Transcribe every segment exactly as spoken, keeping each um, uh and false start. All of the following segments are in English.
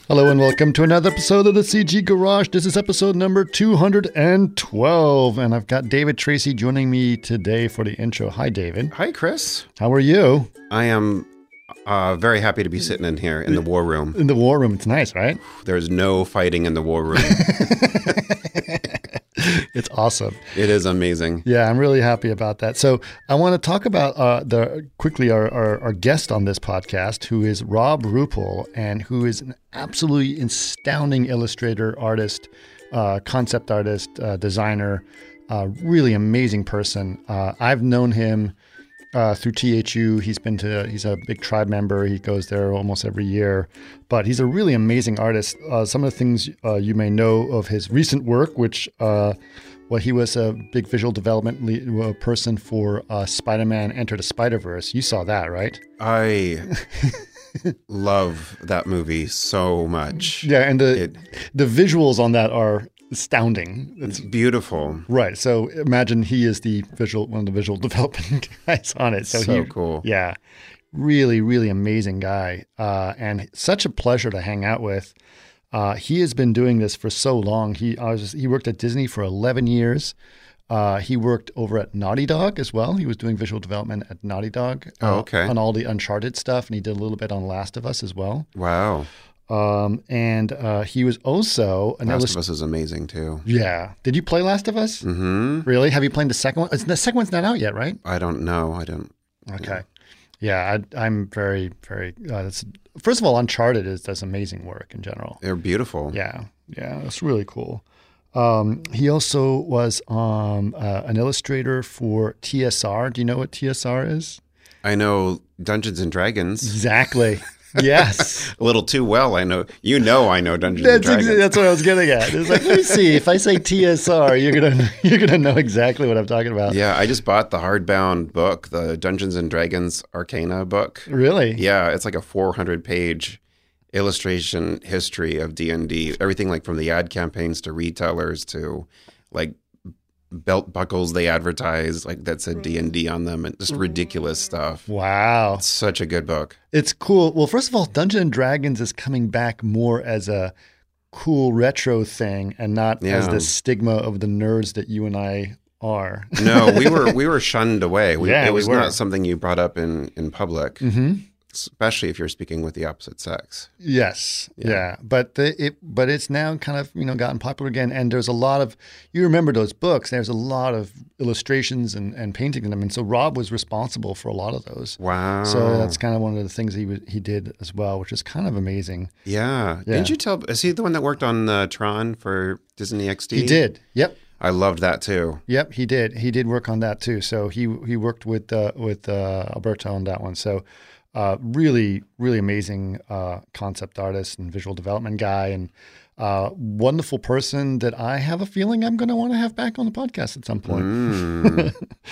Hello and welcome to another episode of the C G Garage. This is episode number two hundred twelve, and I've got David Tracy joining me today for the intro. Hi, David. Hi, Chris. How are you? I am uh, very happy to be sitting in here in the war room. In the war room. It's nice, right? There's no fighting in the war room. It's awesome. It is amazing. Yeah, I'm really happy about that. So I want to talk about uh, the quickly our, our, our guest on this podcast, who is Rob Ruppel, and who is an absolutely astounding illustrator, artist, uh, concept artist, uh, designer, uh, really amazing person. Uh, I've known him uh, through T H U. He's been to, he's a big tribe member. He goes there almost every year, but he's a really amazing artist. Uh, some of the things uh, you may know of his recent work, which, uh, well, he was a big visual development le- person for uh, Spider-Man Enter the Spider-Verse. You saw that, right? I love that movie so much. Yeah, and the It- the visuals on that are astounding. It's beautiful. Right. So imagine he is the visual one of the visual development guys on it. So, So he, cool. Yeah, really, really amazing guy, uh, and such a pleasure to hang out with. Uh, he has been doing this for so long. He I was he worked at Disney for eleven years. Uh, he worked over at Naughty Dog as well. He was doing visual development at Naughty Dog. Uh, Oh, okay. On all the Uncharted stuff, and he did a little bit on Last of Us as well. Wow. Um, and uh, he was also an Last of illustrator. Us is amazing, too. Yeah. Did you play Last of Us? Mm-hmm. Really? Have you played the second one? It's- The second one's not out yet, right? I don't know. I don't. Okay. Yeah, I, I'm very, very. Uh, that's, first of all, Uncharted is does amazing work in general. They're beautiful. Yeah, yeah, it's really cool. Um, he also was um, uh, an illustrator for T S R. Do you know what T S R is? I know Dungeons and Dragons. Exactly. Yes. A little too well, I know. You know I know Dungeons and That's Dragons. exa- that's what I was getting at. It's like, let me see. If I say T S R, you're gonna you're gonna know exactly what I'm talking about. Yeah, I just bought the hardbound book, the Dungeons and Dragons Arcana book. Really? Yeah, it's like a four hundred page illustration history of D and D. Everything like from the ad campaigns to retailers to like belt buckles they advertise like that said D and D on them and just ridiculous stuff. Wow. It's such a good book. It's cool. Well, first of all, Dungeons and Dragons is coming back more as a cool retro thing and not as Yeah. the stigma of the nerds that you and I are. No, we were we were shunned away. We, Yeah, it we was were. not something you brought up in in public, Mm-hmm. especially if you're speaking with the opposite sex. Yes. Yeah. Yeah. But the, it but it's now kind of, you know, gotten popular again. And there's a lot of, you remember those books, there's a lot of illustrations and, and painting in them. And so Rob was responsible for a lot of those. Wow. So that's kind of one of the things he was, he did as well, which is kind of amazing. Yeah. Yeah. Didn't you tell? Is he the one that worked on uh, Tron for Disney X D? He did. Yep. I loved that too. Yep, he did. He did work on that too. So he he worked with uh, with uh, Alberto on that one. So uh, really, really amazing uh, concept artist and visual development guy, and uh, wonderful person that I have a feeling I'm going to want to have back on the podcast at some point. Mm.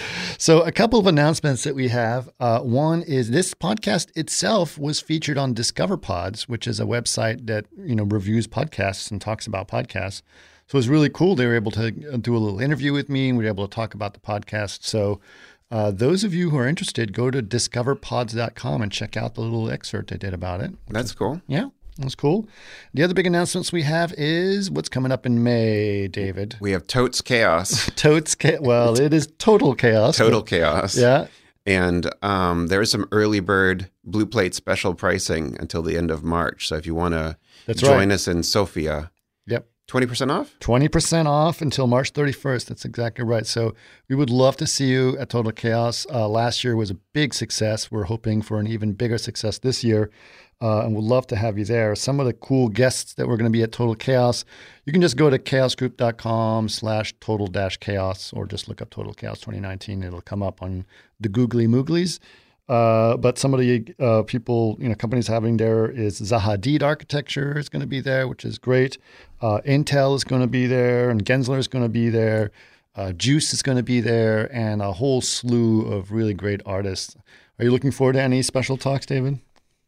So a couple of announcements that we have. Uh, one is this podcast itself was featured on Discover Pods, which is a website that, you know, reviews podcasts and talks about podcasts. So it was really cool. They were able to do a little interview with me, and we were able to talk about the podcast. So uh, those of you who are interested, go to discover pods dot com and check out the little excerpt I did about it. That's cool. Yeah, that's cool. The other big announcements we have is what's coming up in May, David. We have Totes Chaos. Totes, cha- well, it is total chaos. Total Chaos. Yeah. And um, there is some early bird Blue Plate special pricing until the end of March. So if you want to That's join right. us in Sofia, Yep. twenty percent off? twenty percent off until March thirty-first. That's exactly right. So we would love to see you at Total Chaos. Uh, last year was a big success. We're hoping for an even bigger success this year, uh, and we'd love to have you there. Some of the cool guests that we're going to be at Total Chaos, you can just go to chaosgroup.com slash total dash chaos or just look up Total Chaos twenty nineteen. It'll come up on the googly mooglies. Uh, but some of the uh, people, you know, companies having there is Zahadid Architecture is going to be there, which is great. Uh, Intel is going to be there, and Gensler is going to be there. Uh, Juice is going to be there, and a whole slew of really great artists. Are you looking forward to any special talks, David?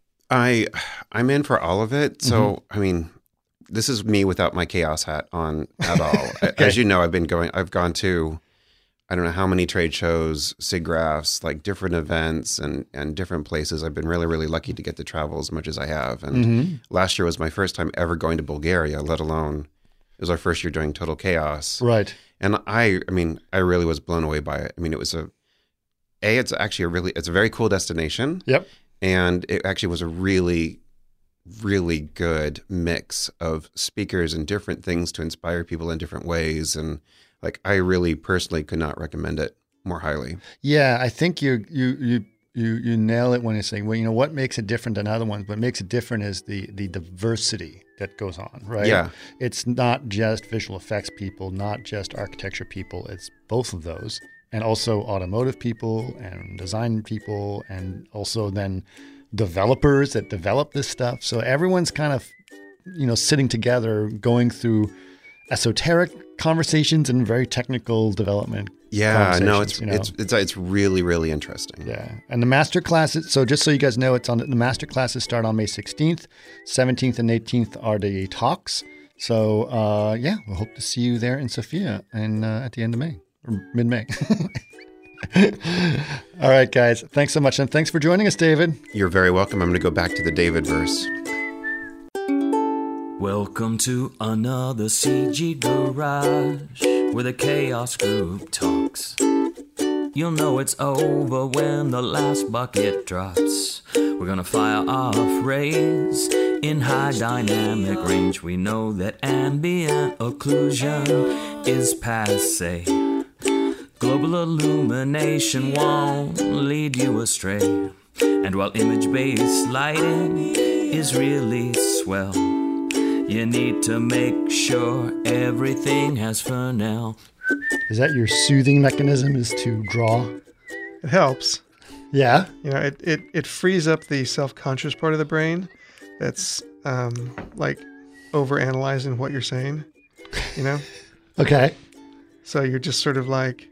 I, I'm in for all of it. So, I mean, this is me without my chaos hat on at all. Okay. As you know, I've been going, I've gone to I don't know how many trade shows, SIGGRAPHs, like different events and, and different places. I've been really, really lucky to get to travel as much as I have. And mm-hmm. last year was my first time ever going to Bulgaria, let alone it was our first year doing Total Chaos. Right. And I, I mean, I really was blown away by it. I mean, it was a, A, it's actually a really, it's a very cool destination. Yep. And it actually was a really, really good mix of speakers and different things to inspire people in different ways. And like, I really personally could not recommend it more highly. Yeah, I think you you you you you nail it when you're saying, well, you know, what makes it different than other ones? What makes it different is the the diversity that goes on, right? Yeah. It's not just visual effects people, not just architecture people. It's both of those, and also automotive people and design people, and also then developers that develop this stuff. So everyone's kind of, you know, sitting together, going through esoteric conversations and very technical development. Yeah, no, it's, you know? it's it's it's really, really interesting. Yeah, and the master classes. So just so you guys know, it's on the master classes start on May sixteenth, seventeenth, and eighteenth are the talks. So uh, yeah, we'll hope to see you there in Sofia and uh, at the end of May or mid May. All right, guys, thanks so much, and thanks for joining us, David. You're very welcome. I'm going to go back to the David verse. Welcome to another C G garage where the Chaos Group talks. You'll know it's over when the last bucket drops. We're gonna fire off rays in high dynamic range. We know that ambient occlusion is passe. Global illumination won't lead you astray. And while image-based lighting is really swell, you need to make sure everything has Fresnel. Is that your soothing mechanism, is to draw? It helps. Yeah. You know, it, it, it frees up the self-conscious part of the brain that's um, like over-analyzing what you're saying, you know? Okay. So you're just sort of like,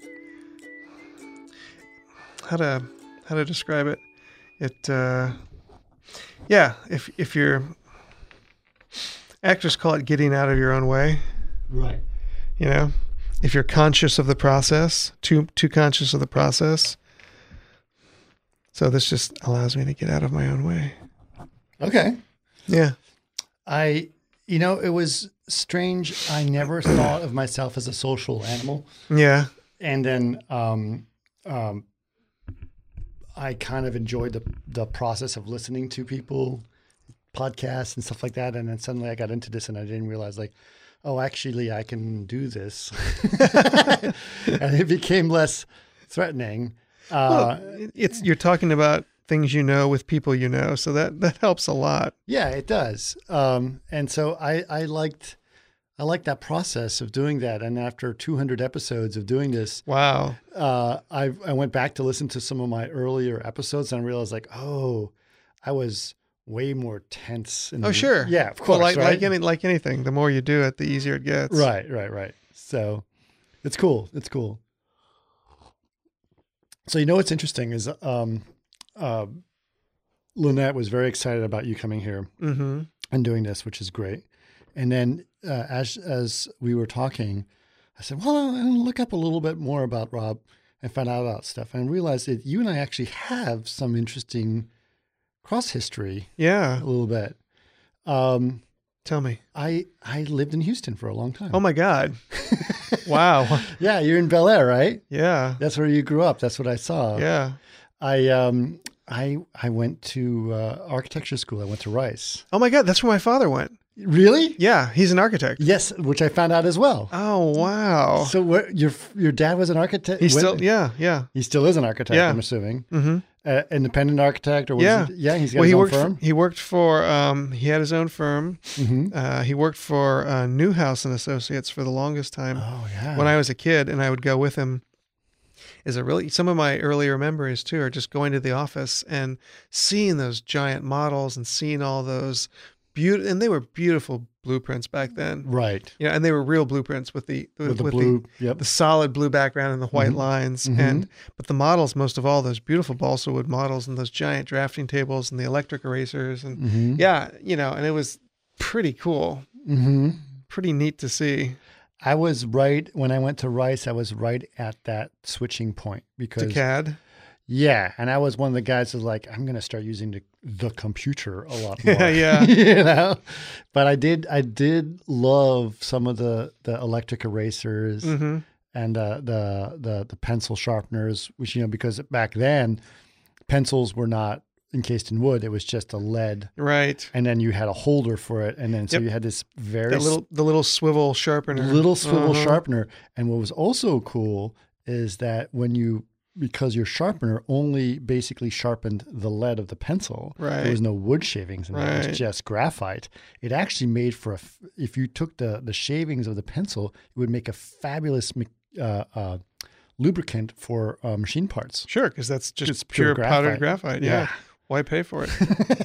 how to how to describe it? It, uh, yeah, if if you're, actors call it getting out of your own way. Right. You know, if you're conscious of the process, too too conscious of the process. So this just allows me to get out of my own way. Okay. Yeah. I, you know, it was strange. I never thought of myself as a social animal. Yeah. And then um, um, I kind of enjoyed the the process of listening to people, podcasts and stuff like that. And then suddenly I got into this and I didn't realize, like, oh, actually I can do this. And it became less threatening. Uh, well, it's you're talking about things you know with people you know, so that that helps a lot. Yeah, it does. Um, and so I I liked I liked that process of doing that. And after two hundred episodes of doing this, wow, uh, I I went back to listen to some of my earlier episodes and I realized, like, oh, I was way more tense. In oh, the, sure, yeah, of course, well, like right? like any like anything, the more you do it, the easier it gets. Right, right, right. So it's cool. It's cool. So, you know, what's interesting is um, uh, Lynette was very excited about you coming here mm-hmm. and doing this, which is great. And then uh, as as we were talking, I said, well, I'm going to look up a little bit more about Rob and find out about stuff. And I realized that you and I actually have some interesting cross history. Yeah. A little bit. Um, Tell me. I, I lived in Houston for a long time. Oh, my God. Wow. Yeah, you're in Bel Air, right? Yeah. That's where you grew up. That's what I saw. Yeah. I um I I went to uh, architecture school. I went to Rice. Oh my God, that's where my father went. Really? Yeah, he's an architect. Yes, which I found out as well. Oh wow. So where, your your dad was an architect? He's when, still yeah yeah. He still is an architect. Yeah. I'm assuming. Mm-hmm. Uh, independent architect, or was yeah, it, yeah. He's got well, his he own worked firm. For, he worked for um he had his own firm. Mm-hmm. Uh, he worked for uh, Newhouse and Associates for the longest time. Oh yeah. When I was a kid, and I would go with him. Is a really some of my earlier memories too are just going to the office and seeing those giant models and seeing all those beautiful, and they were beautiful blueprints back then. Right. Yeah, and they were real blueprints with the with, With the with blue, the, yep. the solid blue background and the white Mm-hmm. lines. Mm-hmm. And but the models, most of all, those beautiful balsa wood models and those giant drafting tables and the electric erasers and Mm-hmm. yeah, you know, and it was pretty cool. Mm-hmm. Pretty neat to see. I was right when I went to Rice. I was right at that switching point To because C A D. yeah, and I was one of the guys who's like, I'm going to start using the, the computer a lot more. Yeah, yeah. you know, but I did I did love some of the the electric erasers Mm-hmm. and uh, the the the pencil sharpeners, which you know because back then pencils were not encased in wood; it was just a lead. Right. And then you had a holder for it, and then so Yep. you had this very That little the little swivel sharpener. little swivel Uh-huh. sharpener. And what was also cool is that when you, because your sharpener only basically sharpened the lead of the pencil, Right. there was no wood shavings in there. It Right. was just graphite. It actually made for a, f- if you took the, the shavings of the pencil, it would make a fabulous me- uh, uh, lubricant for uh, machine parts. Sure, because that's just It's pure pure, powdered graphite. graphite. Yeah. Yeah. Why pay for it?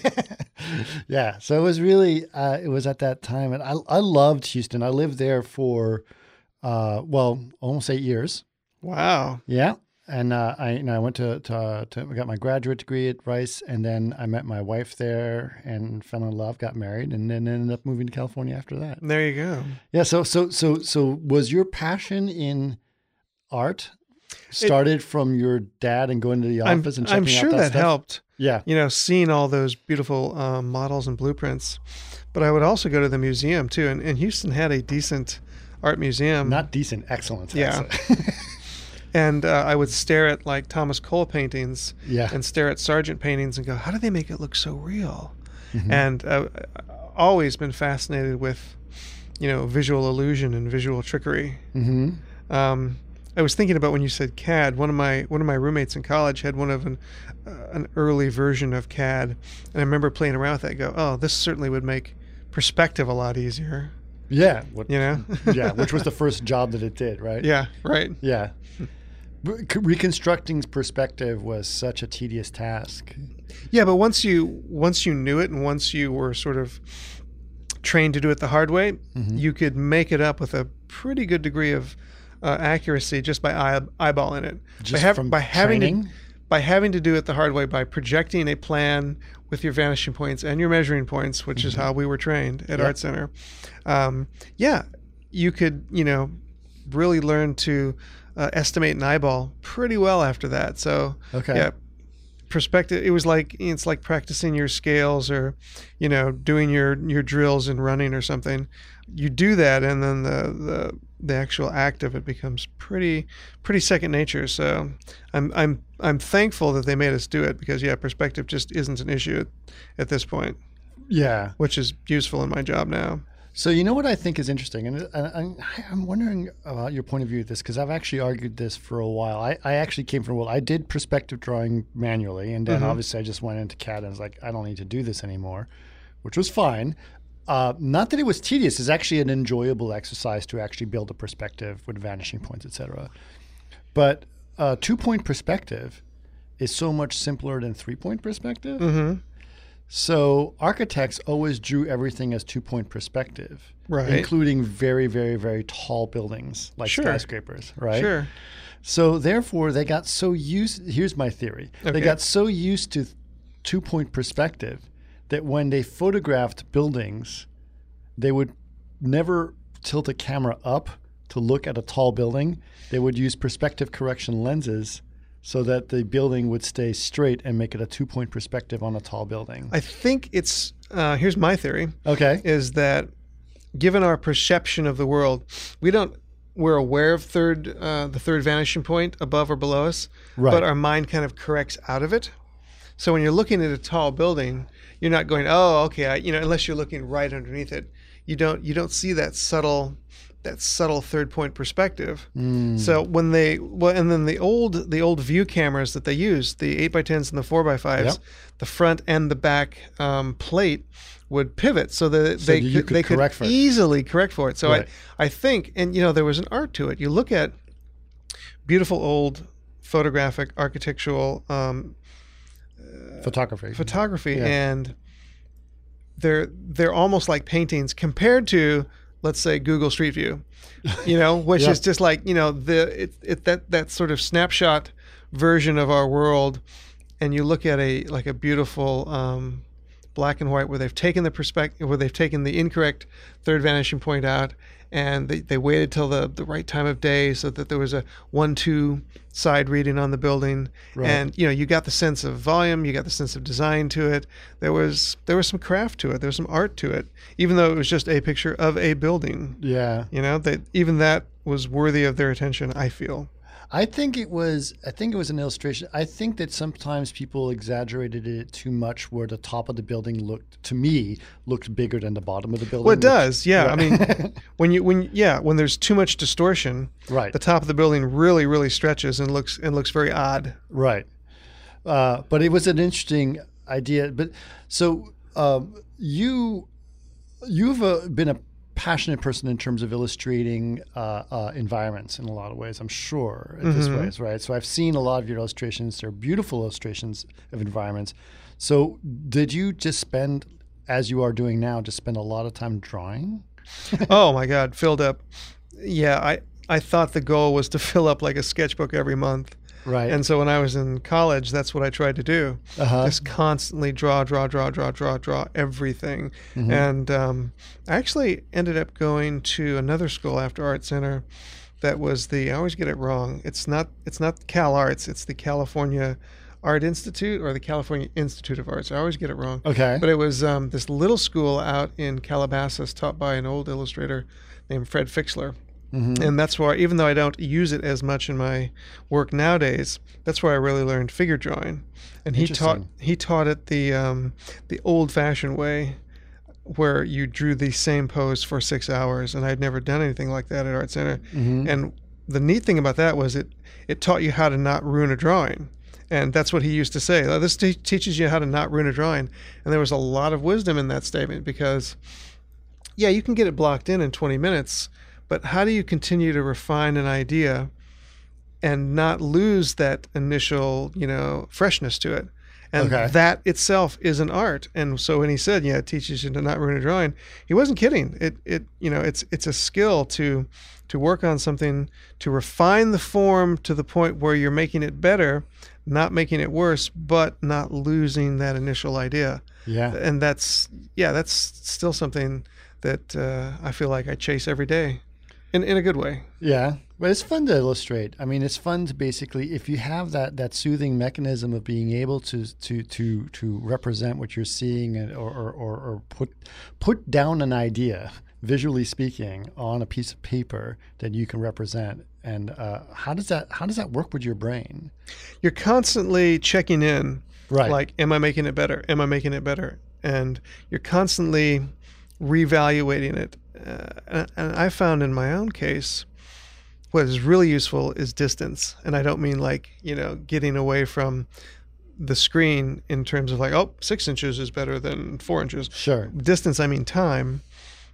Yeah. So it was really, uh, it was at that time. And I, I loved Houston. I lived there for, uh, well, almost eight years. Wow. Yeah. And uh, I, you know, I went to, to, uh, to, I got my graduate degree at Rice, and then I met my wife there and fell in love, got married, and then ended up moving to California after that. There you go. Yeah. So, so, so, so was your passion in art started from your dad and going to the I'm, office and checking I'm sure out that, that stuff? helped. Yeah. You know, seeing all those beautiful um, models and blueprints. But I would also go to the museum too. And, and Houston had a decent art museum. Not decent, excellent. Yeah. actually. And uh, I would stare at like Thomas Cole paintings Yeah. and stare at Sargent paintings and go, how do they make it look so real? Mhm. And uh, always been fascinated with, you know, visual illusion and visual trickery. Mhm. Um, I was thinking about when you said C A D. One of my one of my roommates in college had one of an uh, an early version of C A D, and I remember playing around with that. And go, oh, this certainly would make perspective a lot easier. Yeah. What, You know? yeah. Which was the first job that it did, right? Yeah. Right. Yeah. Re- Reconstructing perspective was such a tedious task. Yeah, but once you once you knew it, and once you were sort of trained to do it the hard way, Mm-hmm. you could make it up with a pretty good degree of uh, accuracy just by eye, eyeballing it. Just by, hav- from by having training? to by having to do it the hard way, by projecting a plan with your vanishing points and your measuring points, which is how we were trained at Yep. Art Center. Um, yeah, you could you know really learn to uh, estimate an eyeball pretty well after that. So Okay. yeah. Perspective. It was like it's like practicing your scales, or you know, doing your your drills and running or something. You do that, and then the the the actual act of it becomes pretty pretty second nature. So I'm I'm I'm thankful that they made us do it, because yeah, perspective just isn't an issue at, at this point, Yeah. which is useful in my job now. So you know what I think is interesting, and I, I, I'm wondering about your point of view with this, because I've actually argued this for a while. I, I actually came from, well, I did perspective drawing manually, and then Mhm. obviously I just went into C A D and was like, I don't need to do this anymore, which was fine. Uh, not that it was tedious. It's actually an enjoyable exercise to actually build a perspective with vanishing points, et cetera. But uh, two-point perspective is so much simpler than three-point perspective. Mm-hmm. So architects always drew everything as two-point perspective, Right. including very, very, very tall buildings like Sure. skyscrapers, right? Sure. So therefore, they got so used. Here's my theory: Okay. they got so used to two-point perspective that when they photographed buildings, they would never tilt a camera up to look at a tall building. They would use perspective correction lenses so that the building would stay straight and make it a two-point perspective on a tall building. I think it's uh, here's my theory. Okay. Is that given our perception of the world, we don't we're aware of third uh, the third vanishing point above or below us, Right. but our mind kind of corrects out of it. So when you're looking at a tall building, you're not going, oh, okay, I, you know, unless you're looking right underneath it, you don't you don't see that subtle that subtle third point perspective. Mm. So when they well, and then the old the old view cameras that they used, the eight by tens and the four by fives, Yep. the front and the back um, plate would pivot so that So they you could, could they could correct for it. easily correct for it. So Right. I I think, and you know, there was an art to it. You look at beautiful old photographic architectural um, Photography. photography, Yeah. and they're they're almost like paintings compared to, let's say, Google Street View, you know, which Yeah. is just like, you know, the it, it that that sort of snapshot version of our world, and you look at a like a beautiful um, black and white, where they've taken the perspective, where they've taken the incorrect third vanishing point out, and they, they waited till the, the right time of day so that there was a one two side reading on the building. Right. And you know, you got the sense of volume, you got the sense of design to it. There was there was some craft to it, there was some art to it, even though it was just a picture of a building. Yeah. You know, that even that was worthy of their attention, I feel. I think it was. I think it was an illustration. I think that sometimes people exaggerated it too much, where the top of the building looked, to me, looked bigger than the bottom of the building. Well, it which- does, yeah. Right. I mean, when you when yeah, when there's too much distortion, Right. the top of the building really really stretches and looks and looks very odd. Right. Uh, but it was an interesting idea. But so um, you you've uh, been a passionate person in terms of illustrating uh, uh, environments in a lot of ways, I'm sure, in this ways, right? So I've seen a lot of your illustrations. They're beautiful illustrations of environments. So did you just spend, as you are doing now, just spend a lot of time drawing? Oh my God, filled up. Yeah, I I thought the goal was to fill up like a sketchbook every month. Right. And so when I was in college, that's what I tried to do. Uh-huh. Just constantly draw, draw, draw, draw, draw, draw everything. Mm-hmm. And um, I actually ended up going to another school after Art Center that was the, I always get it wrong. It's not it's not Cal Arts, it's the California Art Institute or the California Institute of Arts. I always get it wrong. Okay. But it was um, this little school out in Calabasas taught by an old illustrator named Fred Fixler. Mm-hmm. And that's why, even though I don't use it as much in my work nowadays, that's where I really learned figure drawing. And he taught Interesting. he taught it the um, the old-fashioned way, where you drew the same pose for six hours. And I'd never done anything like that at Art Center. Mm-hmm. And the neat thing about that was it it taught you how to not ruin a drawing. And that's what he used to say. This te- teaches you how to not ruin a drawing. And there was a lot of wisdom in that statement because, yeah, you can get it blocked in in twenty minutes. But how do you continue to refine an idea and not lose that initial, you know, freshness to it? And Okay. that itself is an art. And so when he said, yeah, it teaches you to not ruin a drawing, he wasn't kidding. It, it, you know, it's it's a skill to to work on something, to refine the form to the point where you're making it better, not making it worse, but not losing that initial idea. Yeah. And that's, yeah, that's still something that uh, I feel like I chase every day. In in a good way. Yeah, but it's fun to illustrate. I mean, it's fun to basically, if you have that, that soothing mechanism of being able to to to to represent what you're seeing, and, or, or or or put put down an idea, visually speaking, on a piece of paper that you can represent. And uh, how does that how does that work with your brain? You're constantly checking in. Right. Like, am I making it better? Am I making it better? And you're constantly reevaluating it. Uh, and, and I found in my own case, what is really useful is distance. And I don't mean like, you know, getting away from the screen in terms of like, oh, six inches is better than four inches. Sure. Distance, I mean time.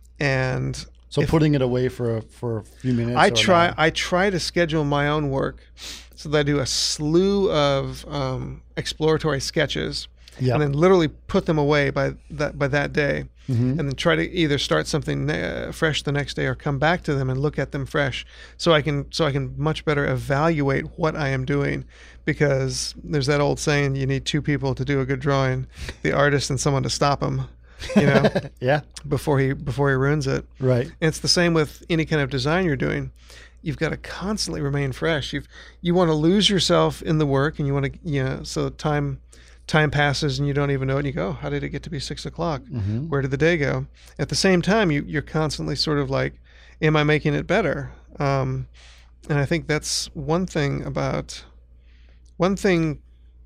And So if- putting it away for a, for a few minutes. I or an try hour. I try to schedule my own work so that I do a slew of um, exploratory sketches Yeah. and then literally put them away by that by that day, Mhm. and then try to either start something uh, fresh the next day or come back to them and look at them fresh, so I can so I can much better evaluate what I am doing, because there's that old saying, you need two people to do a good drawing, the artist and someone to stop him, you know, Yeah. before he before he ruins it. Right. And it's the same with any kind of design you're doing. You've got to constantly remain fresh. You've, you want to lose yourself in the work, and you want to, you know, so time time passes and you don't even know it. And you go, oh, how did it get to be six o'clock? Mm-hmm. Where did the day go? At the same time, you, you're constantly sort of like, am I making it better? Um, and I think that's one thing about, one thing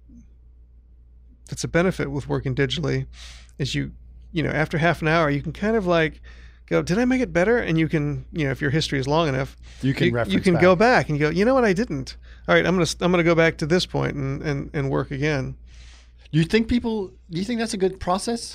that's a benefit with working digitally is you, you know, after half an hour, you can kind of like go, did I make it better? And you can, you know, if your history is long enough, You can you, reference you can back. go back and go, you know what, I didn't. All right, I'm gonna I'm gonna go back to this point and and, and work again. Do you think people? Do you think that's a good process?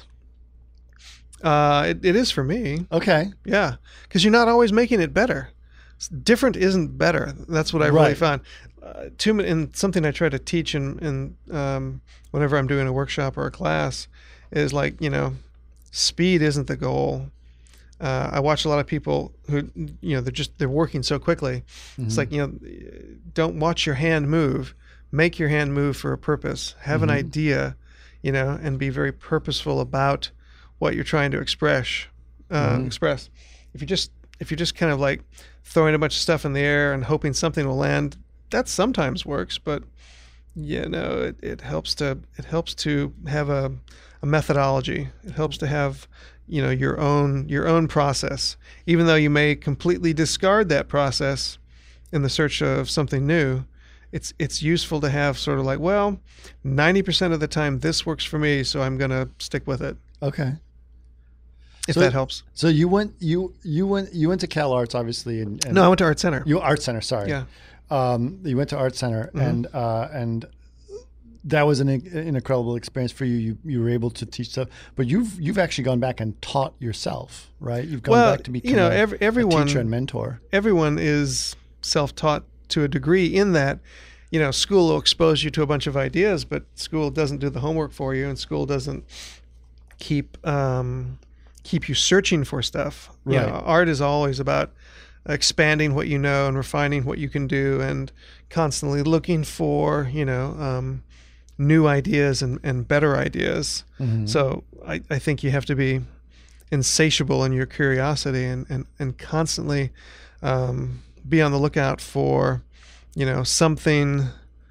Uh, it, it is for me, Okay. yeah, because you're not always making it better. S- Different isn't better. That's what I really Right. found. Uh, too many, and something I try to teach in, in um, whenever I'm doing a workshop or a class is like, you know, speed isn't the goal. Uh, I watch a lot of people who, you know, they're just they're working so quickly. It's like, you know, don't watch your hand move. Make your hand move for a purpose. Have an idea. you know, and be very purposeful about what you're trying to express. Uh, Mhm. Express. If you just if you're just kind of like throwing a bunch of stuff in the air and hoping something will land, that sometimes works, but yeah, no, it, it helps to it helps to have a, a methodology. It helps to have, you know, your own your own process. Even though you may completely discard that process in the search of something new, it's it's useful to have sort of like, well, ninety percent of the time this works for me, so I'm going to stick with it. Okay. If So- that helps. So you went you you went you went to Cal Arts obviously and, and No, I went to Art Center. you Art Center, sorry. Yeah. Um, you went to Art Center Mhm. and uh, and that was an, an incredible experience for you. You you were able to teach stuff, but you've you've actually gone back and taught yourself, right? You've gone Well, back to become you know, a, every, a everyone teacher and mentor. everyone is self-taught to a degree in that, you know, school will expose you to a bunch of ideas, but school doesn't do the homework for you, and school doesn't keep um, keep you searching for stuff. You Right. know, art is always about expanding what you know and refining what you can do, and constantly looking for, you know, um, new ideas and, and better ideas. Mhm. So I, I think you have to be insatiable in your curiosity and, and, and constantly um, be on the lookout for, you know, something,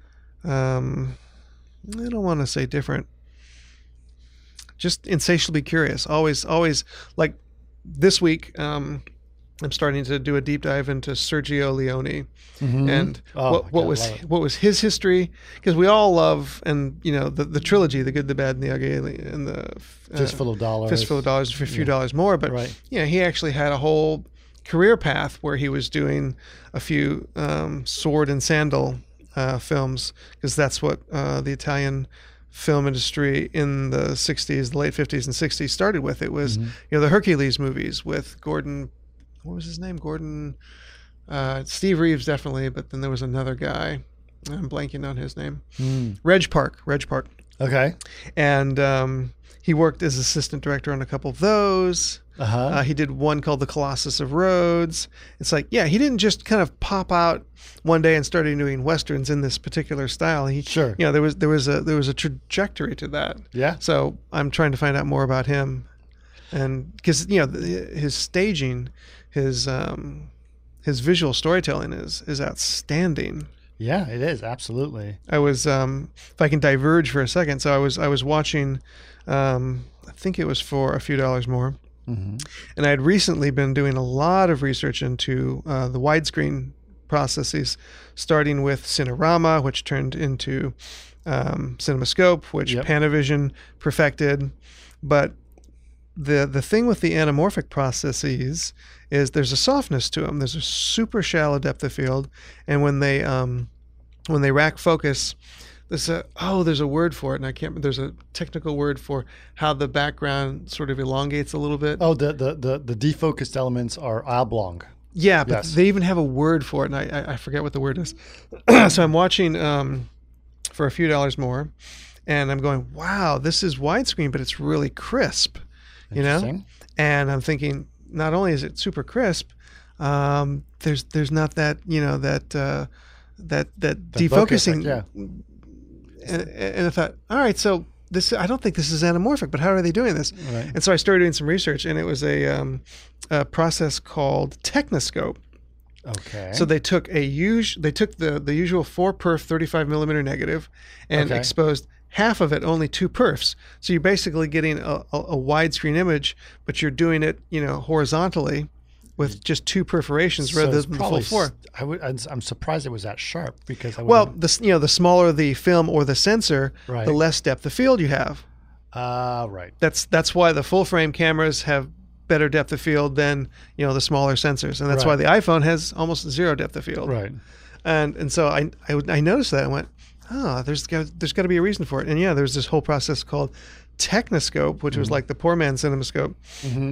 um, I don't want to say different, just insatiably curious. Always, always, like this week, um, I'm starting to do a deep dive into Sergio Leone Mhm. and Oh, what, my what God, was love it. what was his history, because we all love, and you know, the, the trilogy, The Good, the Bad, and the Ugly, and the uh, Fistful of Dollars. Fistful of Dollars for a few Yeah. dollars more. But Right. yeah, he actually had a whole career path where he was doing a few um, sword and sandal uh, films, because that's what uh, the Italian film industry in the sixties, the late fifties and sixties started with. It was, Mhm. you know, the Hercules movies with Gordon, what was his name? Gordon, uh, Steve Reeves definitely, but then there was another guy. I'm blanking on his name. Mm. Reg Park, Reg Park. Okay. And um, he worked as assistant director on a couple of those. Uh-huh. Uh, he did one called The Colossus of Rhodes. It's like, yeah, he didn't just kind of pop out one day and started doing westerns in this particular style. He, Sure. you know, there was there was a there was a trajectory to that. Yeah. So I'm trying to find out more about him, and because you know the- his staging, his um, his visual storytelling is is outstanding. Yeah, it is. Absolutely. I was, um, if I can diverge for a second, so I was I was watching, um, I think it was for A Few Dollars More, Mm-hmm. and I had recently been doing a lot of research into uh, the widescreen processes, starting with Cinerama, which turned into um, CinemaScope, which Yep. Panavision perfected. But the the thing with the anamorphic processes is there's a softness to them. There's a super shallow depth of field, and when they um, when they rack focus, there's a oh there's a word for it, and I can't. There's a technical word for how the background sort of elongates a little bit. Oh, the, the, the, the defocused elements are oblong. Yeah, but Yes. they even have a word for it, and I, I, I forget what the word is. So I'm watching um, For A Few Dollars More, and I'm going, wow, this is widescreen, but it's really crisp, you know? Interesting. And I'm thinking, not only is it super crisp, um, there's there's not that, you know, that uh, that that That bokeh defocusing. effect, yeah. And, and I thought, all right, so this I don't think this is anamorphic, but how are they doing this? Right. And so I started doing some research, and it was a, um, a process called Technoscope. Okay. So they took a us- they took the, the usual four perf thirty-five millimeter negative and Okay. exposed half of it only two perfs. So you're basically getting a, a, a widescreen image, but you're doing it, you know, horizontally with just two perforations So rather it's than the probably full four. s- I would, I'm I'm surprised it was that sharp because I Well, wouldn't- the s- you know the smaller the film or the sensor, Right. the less depth of field you have. Ah, right. That's that's why the full frame cameras have better depth of field than, you know, the smaller sensors, and that's Right. why the iPhone has almost zero depth of field. Right. And and so I I, I noticed that and went, oh, there's got, there's got to be a reason for it. And yeah, there's this whole process called Technoscope, which was like the poor man's CinemaScope. Mm-hmm.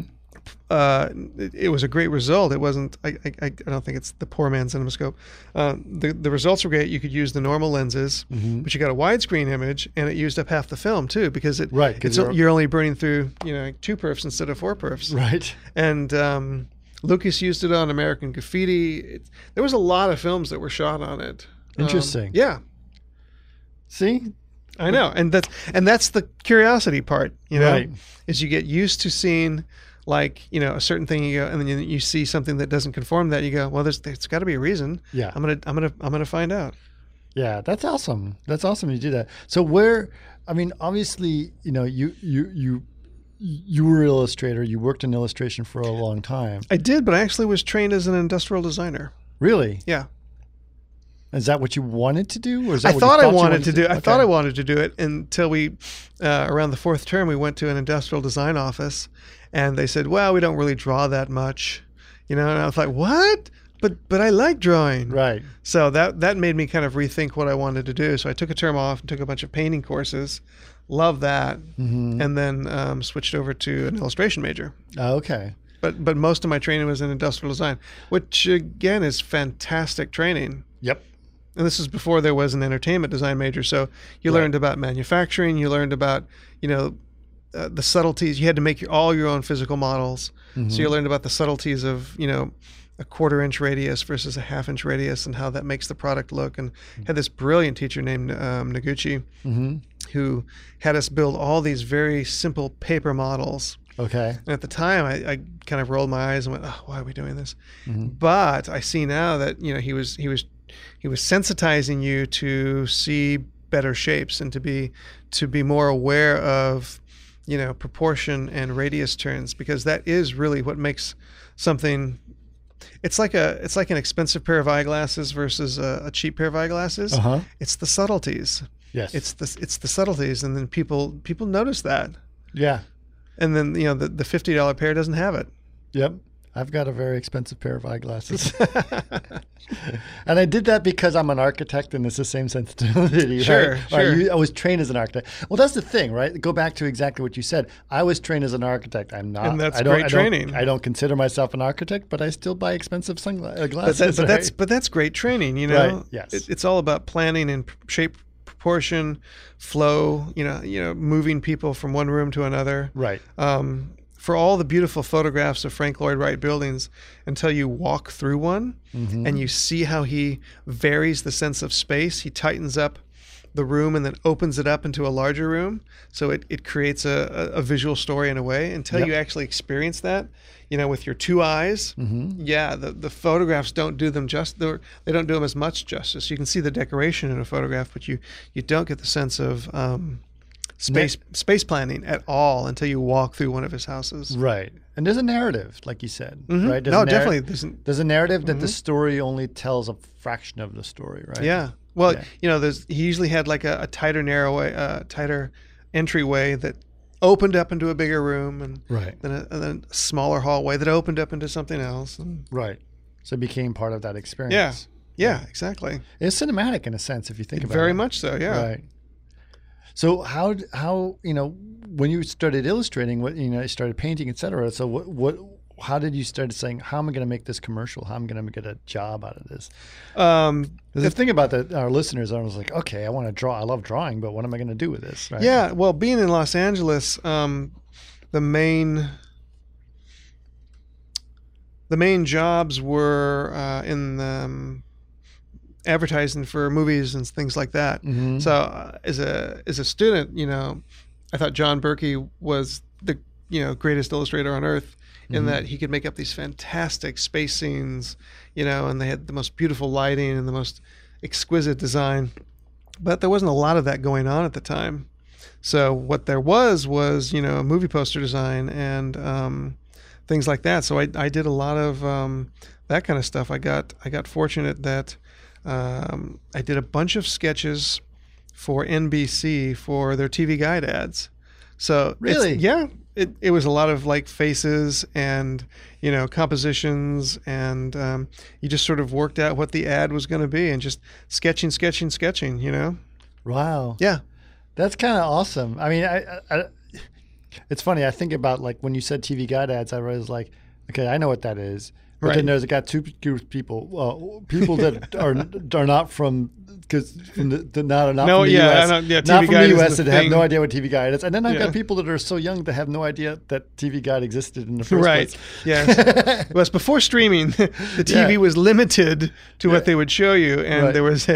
Uh, it, it was a great result. It wasn't. I, I, I don't think it's the poor man's CinemaScope. Uh, the the results were great. You could use the normal lenses, Mhm. but you got a widescreen image, and it used up half the film too because it Right, 'cause It's, you're- you're only burning through, you know, two perfs instead of four perfs. Right. And um, Lucas used it on American Graffiti. It, there was a lot of films that were shot on it. Um, Interesting. yeah. See, I know, and that's and that's the curiosity part, you know, Right. is you get used to seeing like, you know, a certain thing, you go, and then you, you see something that doesn't conform to that, you go, well, there's there's got to be a reason. Yeah. I'm gonna I'm gonna I'm gonna find out. Yeah, that's awesome. That's awesome you do that. So where, I mean, obviously, you know, you you you you were an illustrator. You worked in illustration for a long time. I did, but I actually was trained as an industrial designer. Really? Yeah. Is that what you wanted to do, or is that I what thought you I you wanted to do. I Okay. thought I wanted to do it until we, uh, around the fourth term, we went to an industrial design office, and they said, "Well, we don't really draw that much," you know. And I was like, "What?" But but I like drawing, Right. So that that made me kind of rethink what I wanted to do. So I took a term off and took a bunch of painting courses, loved that, Mm-hmm. and then um, switched over to an illustration major. Oh, okay. But but most of my training was in industrial design, which again is fantastic training. Yep. And this is before there was an entertainment design major. So you Right. learned about manufacturing. You learned about, you know, uh, the subtleties. You had to make your, all your own physical models. Mm-hmm. So you learned about the subtleties of, you know, a quarter inch radius versus a half inch radius and how that makes the product look. And had this brilliant teacher named um, Noguchi Mm-hmm. who had us build all these very simple paper models. Okay. And at the time, I, I kind of rolled my eyes and went, "Oh, why are we doing this?" Mm-hmm. But I see now that, you know, he was he was he was sensitizing you to see better shapes and to be to be more aware of, you know, proportion and radius turns, because that is really what makes something. It's like a it's like an expensive pair of eyeglasses versus a, a cheap pair of eyeglasses. Uh huh. It's the subtleties. Yes. It's the it's the subtleties, and then people people notice that, yeah. and then, you know, the the fifty dollar pair doesn't have it. Yep. I've got a very expensive pair of eyeglasses. And I did that because I'm an architect and it's the same sensitivity, Sure, right? sure. Or you, I was trained as an architect. Well, that's the thing, right? Go back to exactly what you said. I was trained as an architect. I'm not. And that's I don't, great I don't- training. I don't consider myself an architect, but I still buy expensive sunglasses. But, that, but that's but that's great training, you know. Right, yes. It, it's all about planning and p- shape, proportion, flow. You know, you know, moving people from one room to another. right. Um, for all the beautiful photographs of Frank Lloyd Wright buildings, until you walk through one Mm-hmm. and you see how he varies the sense of space, he tightens up the room and then opens it up into a larger room. So it, it creates a, a, a visual story in a way. Until Yep. you actually experience that, you know, with your two eyes, Mm-hmm. yeah, the, the photographs don't do them just, they're- they don't do them as much justice. You can see the decoration in a photograph, but you, you don't get the sense of um, space space planning at all until you walk through one of his houses. Right. And there's a narrative, like you said, Mhm. right? There's No, a narr- definitely. There's an- There's a narrative that the Mhm. story only tells a fraction of the story, right? Yeah. Well, Yeah. you know, there's he usually had like a, a tighter, narrow way, uh, tighter entryway that opened up into a bigger room, and Right. then a, and then a smaller hallway that opened up into something else. And Right. So it became part of that experience. yeah, yeah, exactly. It's cinematic in a sense, if you think about it. Very much so. Yeah. Right. So how d- how you know when you started illustrating, what you know, you started painting, et cetera. So what what how did you start saying, how am I going to make this commercial? How am I going to get a job out of this? Um, The thing about the, our listeners, I was like, okay, I want to draw. I love drawing, but what am I going to do with this? Right? Yeah. Well, being in Los Angeles, um, the main the main jobs were uh, in um, advertising for movies and things like that. Mhm. So uh, as a as a student, you know, I thought John Berkey was the you know greatest illustrator on earth, in Mhm. that he could make up these fantastic space scenes, you know, and they had the most beautiful lighting and the most exquisite design. But there wasn't a lot of that going on at the time. So what there was was, you know, movie poster design and um, things like that. So I, I did a lot of um, that kind of stuff. I got I got fortunate that um, I did a bunch of sketches for N B C for their T V Guide ads. So it's- Really? yeah, it it was a lot of like faces and, you know, compositions, and um, you just sort of worked out what the ad was going to be and just sketching, sketching, sketching. You know? Wow. Yeah. That's kind of awesome. I mean, I, I, I, it's funny. I think about like when you said T V guide ads, I was like, okay, I know what that is. But Right. then there's got two groups of people, uh, people that are are not from because from the, the not not No, from the yeah, U S, I know, yeah, not T V from Guide the is U S the that have thing. no idea what T V guide is, and then I've Yeah. got people that are so young that have no idea that T V guide existed in the first Right. place. Yes. It was before streaming. The T V Yeah. was limited to Yeah. what they would show you, and Right. there was a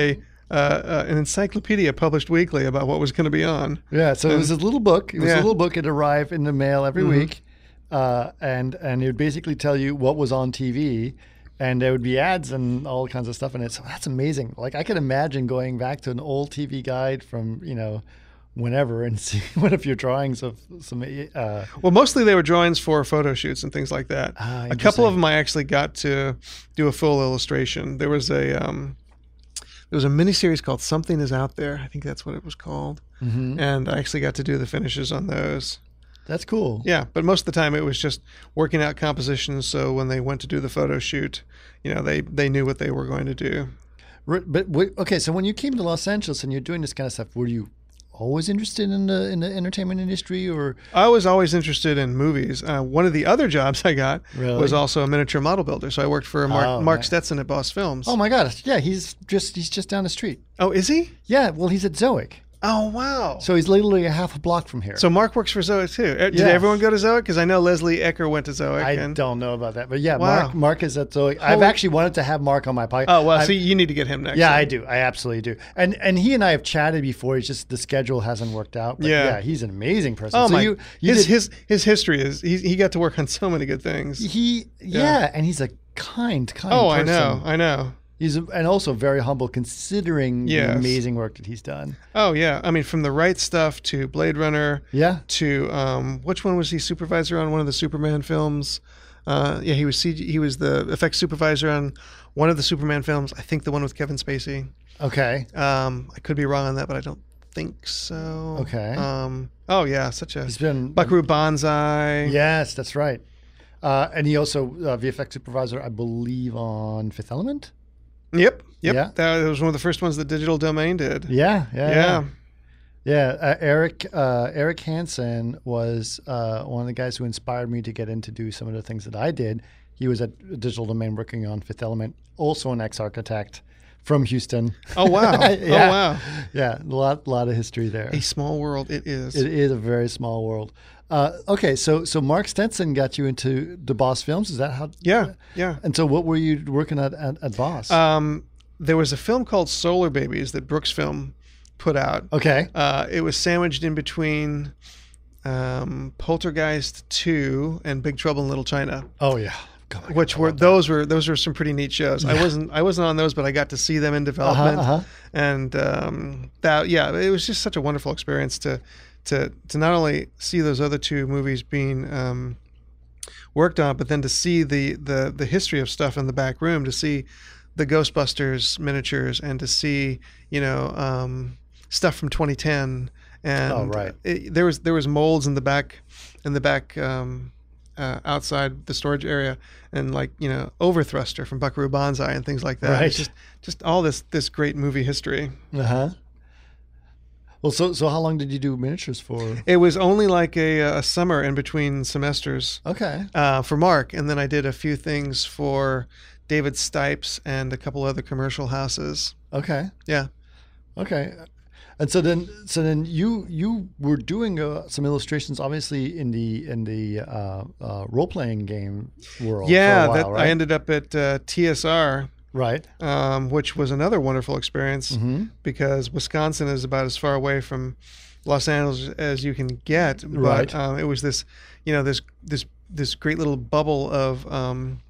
uh, uh, an encyclopedia published weekly about what was going to be on. Yeah, so it was a little book. It was Yeah. a little book. It arrived in the mail every Mhm. week, uh, and and it would basically tell you what was on T V, and there would be ads and all kinds of stuff in it. So that's amazing. Like I can imagine going back to an old T V guide from you know whenever and see one of your drawings of some. Uh, Well, mostly they were drawings for photo shoots and things like that. Ah, a couple interesting. of them I actually got to do a full illustration. There was a um, there was a miniseries called Something Is Out There. I think that's what it was called. mhm. And I actually got to do the finishes on those. That's cool. Yeah, but most of the time it was just working out compositions. So when they went to do the photo shoot, you know, they they knew what they were going to do. Re- But wait, okay, so when you came to Los Angeles and you're doing this kind of stuff, were you always interested in the in the entertainment industry, or I was always interested in movies. Uh, one of the other jobs I got Really? was also a miniature model builder. So I worked for Mark, Oh, Mark nice. Stetson at Boss Films. oh my god, yeah, he's just he's just down the street. Oh, is he? Yeah, well, he's at Zoic, Oh, wow. so he's literally a half a block from here. So Mark works for Zoic too. Uh, Did Yeah. everyone go to Zoic? Because I know Leslie Ecker went to Zoic. I and... don't know about that, but yeah, Wow. Mark Mark is at Zoic. I've Holy- actually wanted to have Mark on my podcast. Oh well, I've- see, you need to get him next. yeah, time. I do. I absolutely do. And and he and I have chatted before. It's just the schedule hasn't worked out. But Yeah. yeah, he's an amazing person. Oh so my! you, you his did- his his history is he he got to work on so many good things. he yeah, Yeah. and he's a kind kind. Oh, I person. know, I know. He's a, and also very humble considering the Yes. amazing work that he's done. Oh yeah, I mean from the right stuff to Blade Runner Yeah. to um, which one was he supervisor on one of the Superman films? Uh, yeah, he was C G, he was the effects supervisor on one of the Superman films. I think the one with Kevin Spacey. Okay. Um, I could be wrong on that, but I don't think so. Okay. Um, oh yeah, such a He's been Buckaroo Banzai. Yes, that's right. Uh, and he also uh, V F X supervisor, I believe, on Fifth Element. Yep. Yep. Yeah. That was one of the first ones that Digital Domain did. Yeah, yeah, Yeah. yeah. Yeah, uh, Eric uh, Eric Hansen was uh, one of the guys who inspired me to get in to do some of the things that I did. He was at Digital Domain working on Fifth Element, also an ex-architect from Houston. Oh wow. Yeah. Oh wow. Yeah, a lot, lot of history there. A small world it is. It is a very small world. Uh, okay, so so Mark Stetson got you into the Boss Films. Is that how? Yeah. Yeah. And so, what were you working at at, at Boss? Um, there was a film called Solar Babies that Brooks Film put out. okay. Uh, it was sandwiched in between um, Poltergeist two and Big Trouble in Little China, Oh yeah. God, I which forgot were about those were those were some pretty neat shows. I wasn't I wasn't on those, but I got to see them in that. development, Uh-huh, uh-huh. and um, that yeah, it was just such a wonderful experience to to to not only see those other two movies being um, worked on, but then to see the the the history of stuff in the back room, to see the Ghostbusters miniatures, and to see you know um, stuff from twenty ten. And Oh, right. it, there was there was molds in the back in the back um, uh, outside the storage area, and like you know Overthruster from Buckaroo Banzai and things like that. Right. It's just just all this this great movie history. Uh-huh. Well, so so how long did you do miniatures for? It was only like a, a summer in between semesters Okay. uh, for Mark, and then I did a few things for David Stipes and a couple other commercial houses. Okay. Yeah. Okay. And so then, so then you you were doing uh, some illustrations, obviously in the in the uh, uh, role playing game world. Yeah, for a while, that right? I ended up at uh, T S R, right. um, which was another wonderful experience Mm-hmm. because Wisconsin is about as far away from Los Angeles as you can get. But Right. um, it was this, you know, this this this great little bubble of um,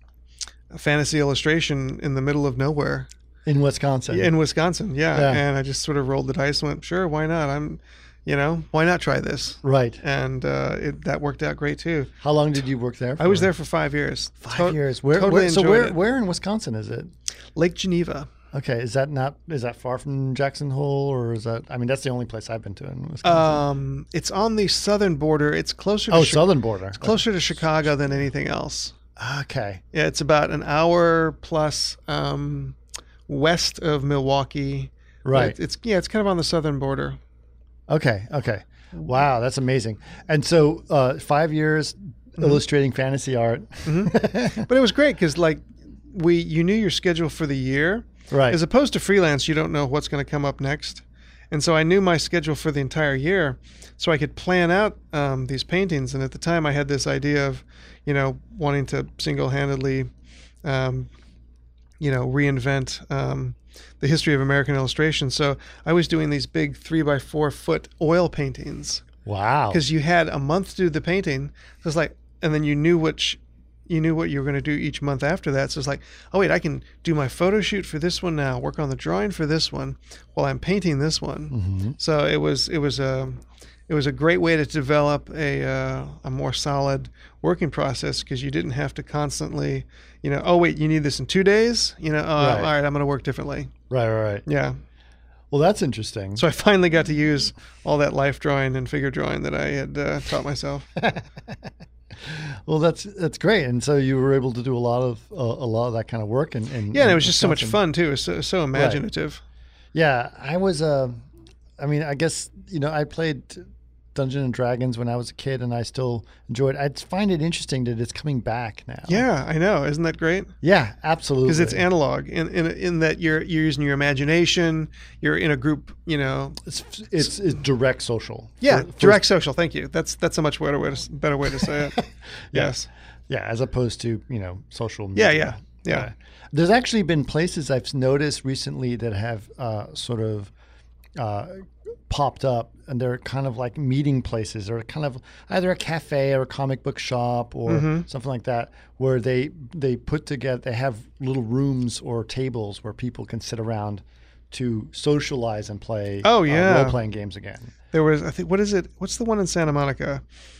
fantasy illustration in the middle of nowhere. In Wisconsin. In Wisconsin, yeah. Yeah. And I just sort of rolled the dice and went, sure, why not? I'm, you know, why not try this? right. And uh, it, that worked out great too. How long did you work there? For? I was there for five years. five To- years. Where? totally where so enjoyed where it. where in Wisconsin is it? Lake Geneva. Okay, is that not is that far from Jackson Hole, or is that? I mean, that's the only place I've been to in Wisconsin. Um, it's on the southern border. It's closer. To oh, Chi- southern border. It's closer to Chicago than anything else. Okay. Yeah, it's about an hour plus um, west of Milwaukee. Right. It- it's yeah, it's kind of on the southern border. Okay. Okay. Wow, that's amazing. And so, uh, five years Mm-hmm. illustrating fantasy art. But it was great because like we, you knew your schedule for the year. Right. As opposed to freelance, you don't know what's going to come up next. And so I knew my schedule for the entire year, so I could plan out um, these paintings. And at the time, I had this idea of, you know, wanting to single-handedly, um, you know, reinvent um, the history of American illustration. So I was doing these big three by four foot oil paintings Wow. because you had a month to do the painting. So it's like, and then you knew which, you knew what you were going to do each month after that. So it's like, oh wait, I can do my photo shoot for this one now, work on the drawing for this one while I'm painting this one. Mm-hmm. So it was, it was a, it was a great way to develop a uh, a more solid working process because you didn't have to constantly, you know, oh wait, you need this in two days, you know, uh, Right. all right, I'm going to work differently. Right, right, right. Yeah. Well, that's interesting. So I finally got to use all that life drawing and figure drawing that I had uh, taught myself. Well, that's that's great, and so you were able to do a lot of uh, a lot of that kind of work, and, and Yeah, and it and was just so much stuff, and- fun too. It was so, so imaginative. Yeah, I was. Uh, I mean, I guess you know, I played Dungeons and Dragons when I was a kid, and I still enjoyed. I find it interesting that it's coming back now. Yeah, I know. Isn't that great? Yeah, absolutely. Because it's analog in, in in that you're you're using your imagination. You're in a group, you know. it's, it's it's direct social. Yeah, For- for- direct social. Thank you. That's that's a much better way to better way to say it. Yes. Yeah, as opposed to you know social Yeah, media. yeah, yeah. There's actually been places I've noticed recently that have uh, sort of uh, popped up, and they're kind of like meeting places, or kind of either a cafe or a comic book shop or Mm-hmm. something like that, where they they put together, they have little rooms or tables where people can sit around to socialize and play Oh, uh, yeah. role playing games again. There was, I think, what is it? What's the one in Santa Monica?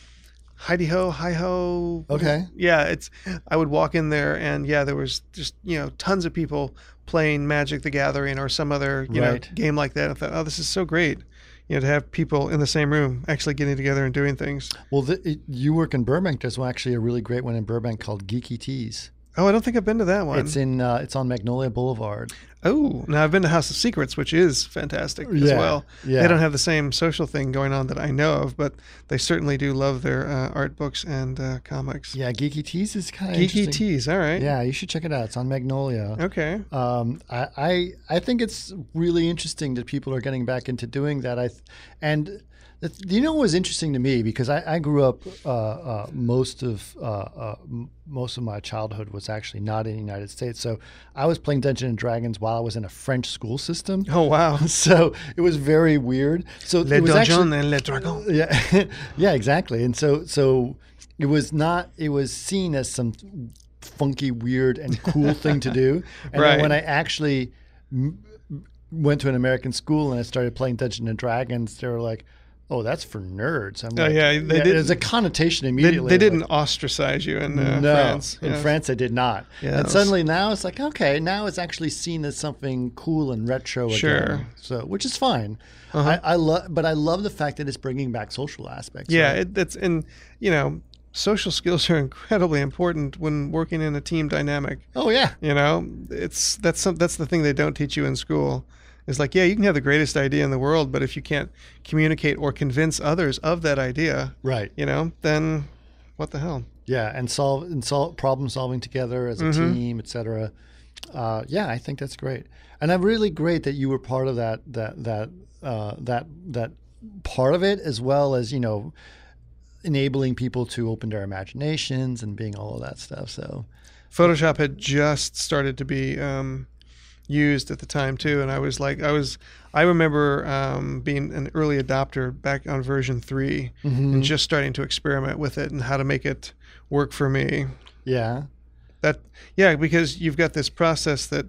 Heidi Ho, Hi Ho. Okay. Yeah, it's. I would walk in there, and yeah, there was just you know tons of people playing Magic the Gathering or some other you Right. know game like that. I thought, oh, this is so great. You know, to have people in the same room actually getting together and doing things. Well, the, it, you work in Burbank. There's actually a really great one in Burbank called Geeky Teas. Oh, I don't think I've been to that one. It's in uh, it's on Magnolia Boulevard. Oh, now I've been to House of Secrets, which is fantastic as Yeah, well. yeah. They don't have the same social thing going on that I know of, but they certainly do love their uh, art books and uh, comics. Yeah, Geeky Teas is kind of Geeky Teas, all right. Yeah, you should check it out. It's on Magnolia. Okay. Um, I, I I think it's really interesting that people are getting back into doing that. I th- and the, you know what was interesting to me, because I, I grew up uh, uh, most of uh, uh, m- most of my childhood was actually not in the United States. So I was playing Dungeons and Dragons while I was in a French school system. Oh, wow. So it was very weird. So Les it was Donjons actually, and Les Dragons. yeah, yeah, exactly. And so, so it was not. It was seen as some funky, weird, and cool thing to do. And Right. then when I actually m- went to an American school and I started playing Dungeons and Dragons, they were like, "Oh, that's for nerds." I'm Oh, like, yeah, they didn't- There's a connotation They, immediately. they of didn't like, ostracise you in uh, no, France. in Yes. France they did not. Yeah, and that was- suddenly now it's like, okay, now it's actually seen as something cool and retro Sure. again. So, which is fine. Uh-huh. I, I love, but I love the fact that it's bringing back social aspects. Yeah, right? it, that's and you know, social skills are incredibly important when working in a team dynamic. Oh yeah. You know, it's that's some, that's the thing they don't teach you in school. It's like, yeah, you can have the greatest idea in the world, but if you can't communicate or convince others of that idea, Right. you know, then what the hell? Yeah, and solve and solve problem solving together as a Mhm. team, et cetera. Uh, yeah, I think that's great, and I'm really great that you were part of that that that uh, that that part of it, as well as you know, enabling people to open their imaginations and being all of that stuff. So Photoshop had just started to be um, used at the time too, and I was like, I was, I remember um, being an early adopter back on version three, Mhm. and just starting to experiment with it and how to make it work for me. yeah, That yeah, because you've got this process that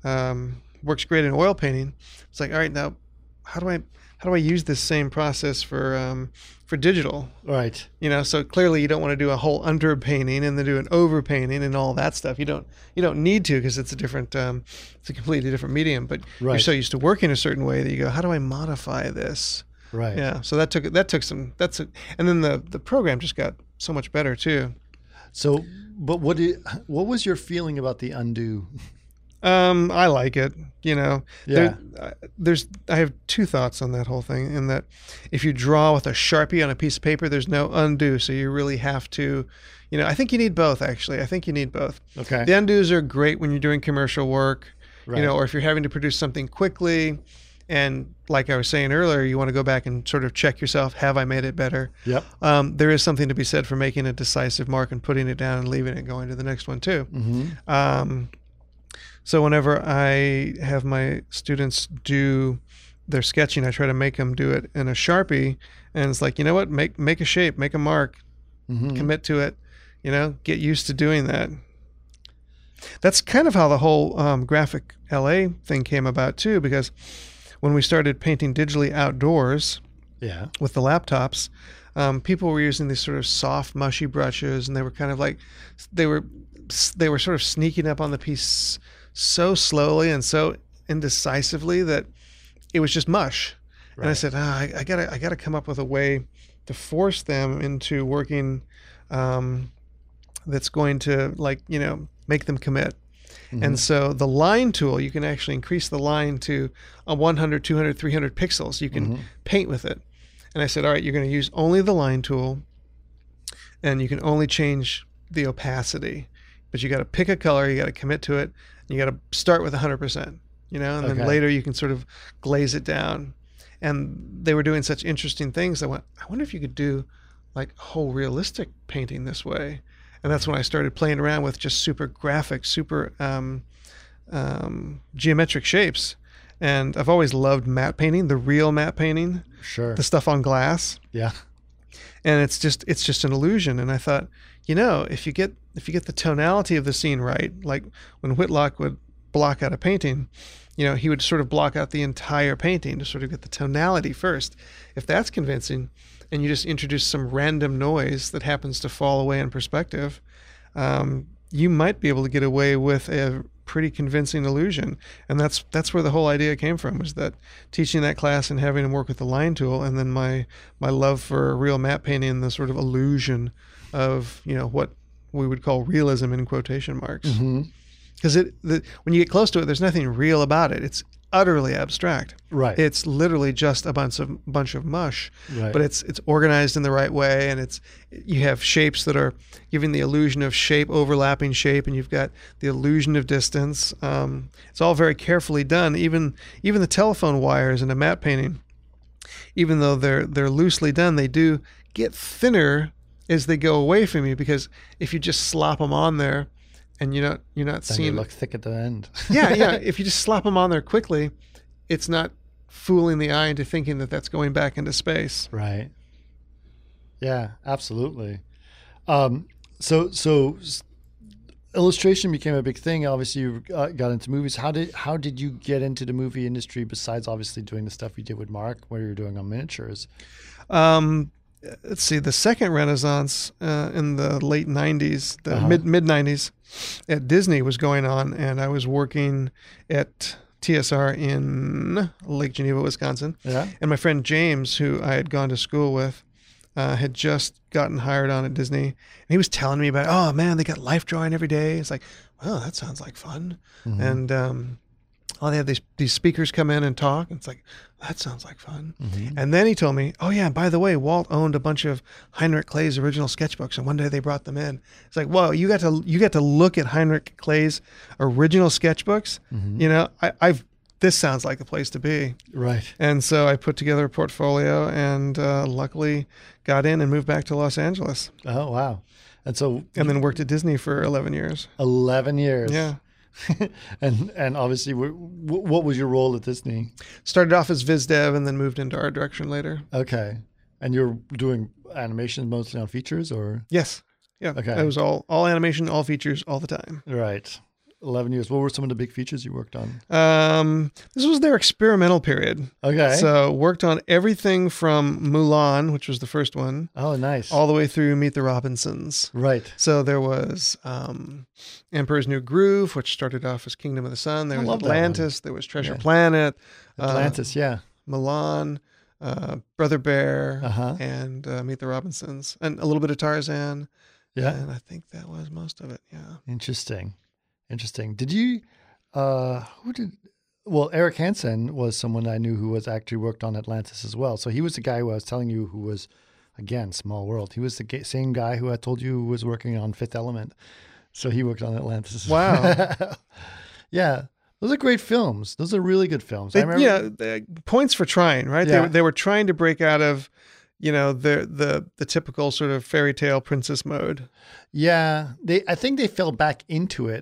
um, works great in oil painting. It's like, all right, now how do I how do I use this same process for um, for digital? right. You know, so clearly you don't want to do a whole under painting and then do an over painting and all that stuff. You don't you don't need to, because it's a different um, it's a completely different medium. But you're Right. so used to working a certain way that you go, how do I modify this? Right. Yeah. So that took that took some that's a, and then the the program just got so much better too. So, but what did, what was your feeling about the undo? Um, I like it. You know, Yeah. There, uh, there's I have two thoughts on that whole thing. In that, if you draw with a Sharpie on a piece of paper, there's no undo. So you really have to, you know, I think you need both. Actually, I think you need both. Okay. The undos are great when you're doing commercial work, Right. you know, or if you're having to produce something quickly. And like I was saying earlier, you want to go back and sort of check yourself. Have I made it better? Yep. Um, there is something to be said for making a decisive mark and putting it down and leaving it, going to the next one too. Mm-hmm. Um, So whenever I have my students do their sketching, I try to make them do it in a Sharpie, and it's like, you know what, make make a shape, make a mark, Mhm. commit to it, you know, get used to doing that. That's kind of how the whole um, graphic L A thing came about too, because when we started painting digitally outdoors Yeah. with the laptops, um, people were using these sort of soft, mushy brushes, and they were kind of like they were they were sort of sneaking up on the piece so slowly and so indecisively that it was just mush. And I Right. said, ah, I, I gotta I gotta come up with a way to force them into working um, that's going to, like, you know, make them commit. Mhm. And so the line tool, you can actually increase the line to a one hundred, two hundred, three hundred pixels. You can Mhm. paint with it. And I said, all right, you're going to use only the line tool, and you can only change the opacity. But you got to pick a color, you got to commit to it, and you got to start with one hundred percent, you know, and Okay. then later you can sort of glaze it down. And they were doing such interesting things. I went, I wonder if you could do like whole realistic painting this way. And that's when I started playing around with just super graphic, super um, um, geometric shapes. And I've always loved matte painting, the real matte painting, Sure. the stuff on glass. Yeah. And it's just it's just an illusion. And I thought, you know, if you get if you get the tonality of the scene right, like when Whitlock would block out a painting, you know, he would sort of block out the entire painting to sort of get the tonality first. If that's convincing, and you just introduce some random noise that happens to fall away in perspective, um, you might be able to get away with a pretty convincing illusion. And that's that's where the whole idea came from, was that teaching that class and having them work with the line tool, and then my my love for real matte painting and the sort of illusion of, you know, what we would call realism in quotation marks. Mhm. Because it the, when you get close to it, there's nothing real about it. It's utterly abstract. Right. It's literally just a bunch of bunch of mush, Right. but it's it's organized in the right way, and it's you have shapes that are giving the illusion of shape, overlapping shape, and you've got the illusion of distance. Um, it's all very carefully done. Even even the telephone wires in a matte painting, even though they're they're loosely done, they do get thinner as they go away from you, because if you just slap them on there, and you're not you're not Then you seeing look thick at the end. yeah, yeah. If you just slap them on there quickly, it's not fooling the eye into thinking that that's going back into space. Right. Yeah, absolutely. Um, so, so s- illustration became a big thing. Obviously, you uh, got into movies. How did how did you get into the movie industry besides obviously doing the stuff you did with Mark, what you were doing on miniatures? Um, let's see. The second Renaissance uh, in the late nineties, the Uh-huh. mid mid nineties, at Disney was going on, and I was working at T S R in Lake Geneva, Wisconsin. Yeah. And my friend James, who I had gone to school with, uh, had just gotten hired on at Disney. And he was telling me about, oh man, they got life drawing every day. It's like, well, that sounds like fun. Mhm. And um, oh, they have these these speakers come in and talk. It's like, that sounds like fun. Mhm. And then he told me, oh yeah, by the way, Walt owned a bunch of Heinrich Kley's original sketchbooks, and one day they brought them in. It's like, whoa, you got to you got to look at Heinrich Kley's original sketchbooks. Mhm. You know, I, I've this sounds like the place to be. Right. And so I put together a portfolio, and uh, luckily got in and moved back to Los Angeles, Oh wow. And so, and then worked at Disney for eleven years. eleven years. Yeah. and and obviously, wh- wh- what was your role at Disney? Started off as Viz Dev and then moved into art direction later. Okay. And you're doing animation mostly on features, or Yes. Yeah. Okay. It was all, all animation, all features, all the time. right? eleven years. What were some of the big features you worked on? Um, this was their experimental period. Okay. So worked on everything from Mulan, which was the first one, oh, nice. all the way through Meet the Robinsons. right. So there was um, Emperor's New Groove, which started off as Kingdom of the Sun. There I was love that one. Atlantis. There was Treasure Yeah. Planet. uh, Atlantis. yeah. Mulan, uh, Brother Bear, Uh-huh. and uh, Meet the Robinsons, and a little bit of Tarzan. Yeah. And I think that was most of it. Yeah. Interesting. Interesting. Did you, uh, who did, well, Eric Hansen was someone I knew who was actually worked on Atlantis as well. So he was the guy who I was telling you who was, again, small world. He was the ga- same guy who I told you was working on Fifth Element. So he worked on Atlantis. as Wow. well. Yeah. Those are great films. Those are really good films. I They, remember. yeah, they- points for trying, right? They, Yeah. were, they were trying to break out of, you know, the the the typical sort of fairy tale princess mode. Yeah. They, I think they fell back into it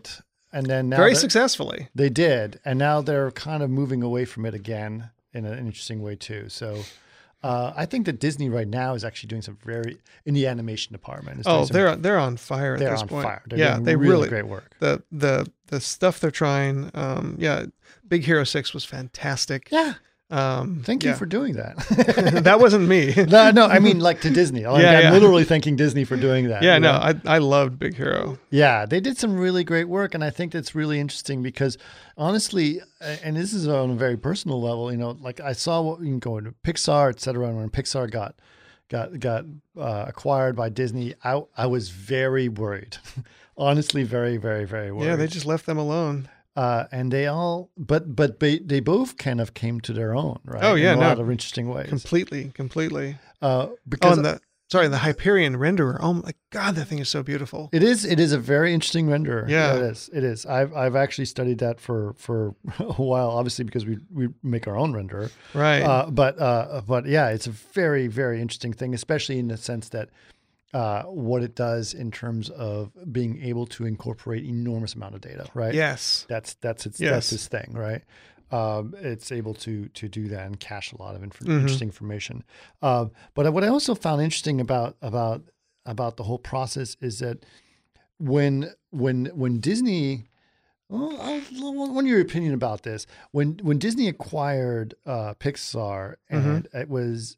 and then now Very they're- successfully. They did, and now they're kind of moving away from it again in an interesting way too. So. Uh, I think that Disney right now is actually doing some very in the animation department. is doing Oh, some- they're they're on fire at they're this on point. fire. They're yeah, doing they really, really great work. the the the stuff they're trying. Um, yeah, Big Hero Six was fantastic. Yeah, Um, thank yeah. you for doing that. That wasn't me. no, no, I mean like to Disney. Like, Yeah, I'm yeah. literally thanking Disney for doing that. Yeah, you no, know? I I loved Big Hero. Yeah, they did some really great work, and I think that's really interesting because, honestly, and this is on a very personal level, you know, like I saw what you can go into Pixar, et cetera, and when Pixar got got got uh, acquired by Disney, I I was very worried, honestly, very very very worried. Yeah, they just left them alone. uh, and they all, but but they, they both kind of came to their own, right? Oh, yeah, in a no. lot of interesting ways. Completely, completely. Uh, Oh, because and the sorry, the Hyperion renderer. Oh my God, that thing is so beautiful. It is. It is a very interesting renderer. Yeah. it is. It is. I've I've actually studied that for for a while, obviously because we we make our own renderer. Right. Uh, but uh, but yeah, it's a very very interesting thing, especially in the sense that uh, what it does in terms of being able to incorporate enormous amount of data. Right. Yes. That's that's its Yes. that's its thing. Right. Um, it's able to to do that and cache a lot of inf- Mm-hmm. interesting information. Uh, but what I also found interesting about about about the whole process is that when when when Disney, well, I want your opinion about this. When when Disney acquired uh, Pixar, and Mm-hmm. it was,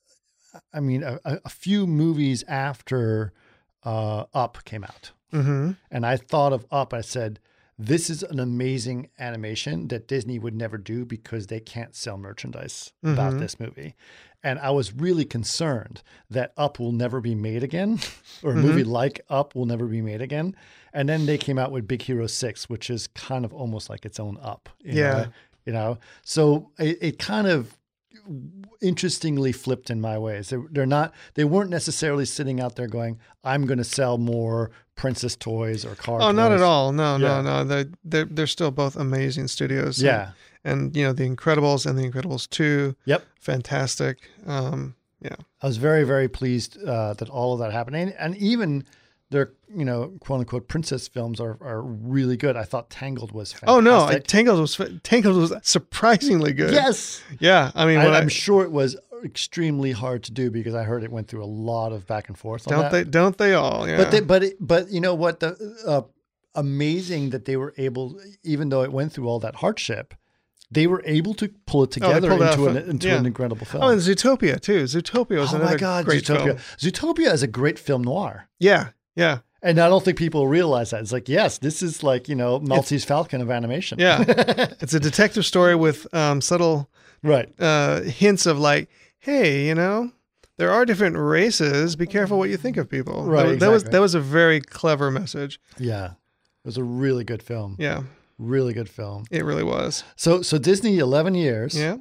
I mean, a, a few movies after uh, Up came out, Mm-hmm. and I thought of Up. I said, this is an amazing animation that Disney would never do because they can't sell merchandise about Mhm. this movie. And I was really concerned that Up will never be made again, or a Mhm. movie like Up will never be made again. And then they came out with Big Hero six, which is kind of almost like its own Up. you Yeah. know? You know, so it, it kind of interestingly flipped in my ways. They're, they're not, they weren't necessarily sitting out there going, I'm going to sell more princess toys or car Oh, toys. not at all. No, Yeah. no, no. They're, they're, they're still both amazing studios. Yeah. And, you know, The Incredibles and The Incredibles two. Yep. Fantastic. Um, yeah. I was very, very pleased uh, that all of that happened. And, and even their, you know, quote unquote princess films are, are really good. I thought Tangled was fantastic. Oh, no. I, Tangled was Tangled was surprisingly good. yes. Yeah. I mean, I, when I, I'm sure it was extremely hard to do because I heard it went through a lot of back and forth. On don't that. they, don't they all? Yeah. But they, but it, but you know what? The uh, amazing that they were able, even though it went through all that hardship, they were able to pull it together pulled it into off an a- into yeah. an incredible film. oh, and Zootopia too. Zootopia was Oh another my God, great Zootopia! film. Zootopia is a great film noir. Yeah. Yeah. And I don't think people realize that. It's like, yes, this is like, you know, Maltese Falcon of animation. Yeah. It's a detective story with um, subtle Right. uh, hints of like, hey, you know, there are different races. Be careful what you think of people. Right, That, that was exactly. that was a very clever message. Yeah. It was a really good film. Yeah, Really good film. it really was. So so Disney, eleven years. Yeah.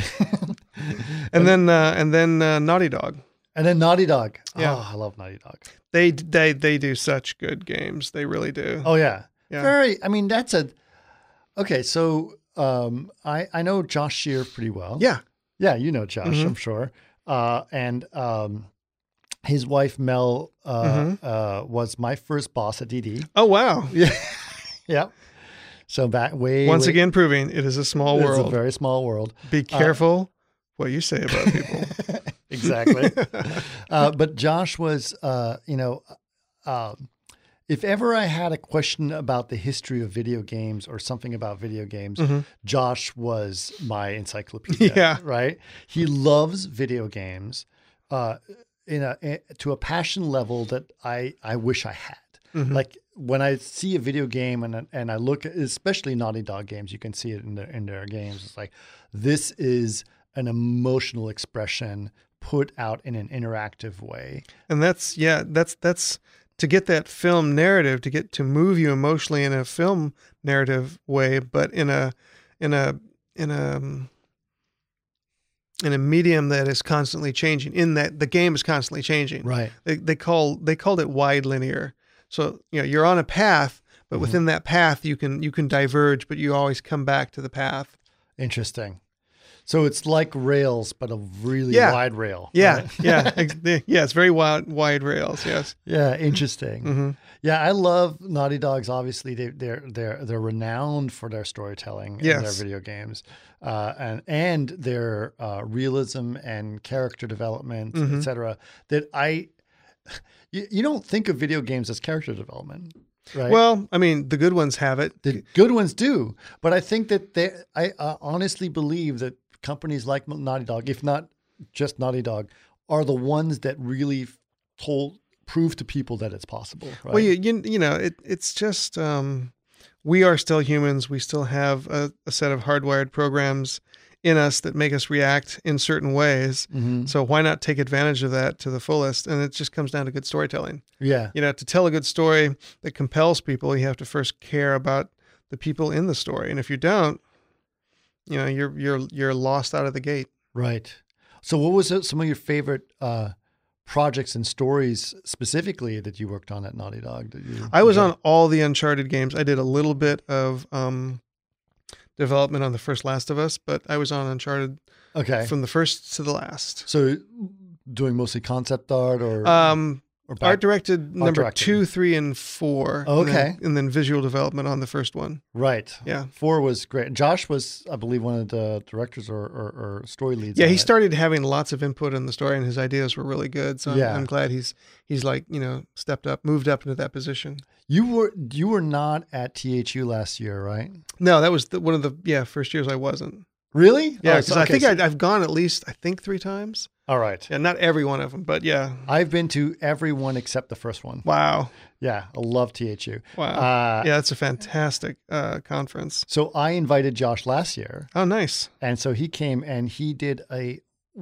And then uh, and then uh, Naughty Dog. And then Naughty Dog. Yeah. Oh, I love Naughty Dog. They they they do such good games. They really do. Oh, yeah. Yeah. Very, I mean, that's a, okay, so um, I, I know Josh Shear pretty well. Yeah. Yeah, you know Josh, Mhm. I'm sure. Uh, and um, his wife, Mel, uh, Mhm. uh, was my first boss at D D. Oh wow. Yeah. Yeah. So back way Once way- again, proving it is a small it's world. a very small world. Be careful what you say about people. Exactly. uh, but Josh was, uh, you know, uh, if ever I had a question about the history of video games or something about video games, Mhm. Josh was my encyclopedia. Yeah. Right. He loves video games uh, in a in- to a passion level that I I wish I had. Mhm. Like when I see a video game and and I look at, especially Naughty Dog games, you can see it in their in their games. It's like, this is an emotional expression put out in an interactive way. And that's yeah, that's that's to get that film narrative, to get to move you emotionally in a film narrative way, but in a in a in a um, in a medium that is constantly changing. In that the game is constantly changing. Right. They they call they called it wide linear. So you know you're on a path, but within that path you can you can diverge, but you always come back to the path. Interesting. So it's like Rails, but a really Yeah. wide rail. Yeah, right? yeah, ex- yeah. It's very wide, wide rails. Yes. Yeah, interesting. hmm Yeah, I love Naughty Dogs. Obviously, they, they're they're they're renowned for their storytelling in their Yes. video games, uh, and and their uh, realism and character development, Mhm. et cetera. That I, you, you don't think of video games as character development, right? Well, I mean, the good ones have it. the good ones do, but I think that they. I uh, honestly believe that companies like Naughty Dog, if not just Naughty Dog, are the ones that really told prove to people that it's possible. Right? Well, you, you you know, it it's just um, we are still humans. We still have a, a set of hardwired programs in us that make us react in certain ways. Mhm. So why not take advantage of that to the fullest? And it just comes down to good storytelling. Yeah. You know, to tell a good story that compels people, you have to first care about the people in the story. And if you don't, you know, you're you're you're lost out of the gate. Right. So, what was it, some of your favorite uh, projects and stories specifically that you worked on at Naughty Dog? That you I was enjoyed? on all the Uncharted games. I did a little bit of um, development on the first Last of Us, but I was on Uncharted Okay. from the first to the last. So, doing mostly concept art or, Um, or back- art directed number directed. two, three, and four. Oh, and then- okay. and then visual development on the first one. right. Yeah. Four was great. Josh was, I believe, one of the directors or, or, or story leads. Yeah, on he it. started having lots of input in the story, and his ideas were really good. So I'm, Yeah. I'm glad he's he's like you know stepped up, moved up into that position. You were you were not at T H U last year, right? No, that was the, one of the yeah first years I wasn't. Really? Yeah, Oh, because so- I okay, think so- I'd, I've gone at least I think three times. all right. Yeah, not every one of them, but yeah. I've been to every one except the first one. Wow, Yeah, I love T H U. wow. Uh, Yeah, it's a fantastic uh, conference. So I invited Josh last year, Oh, nice. and so he came and he did a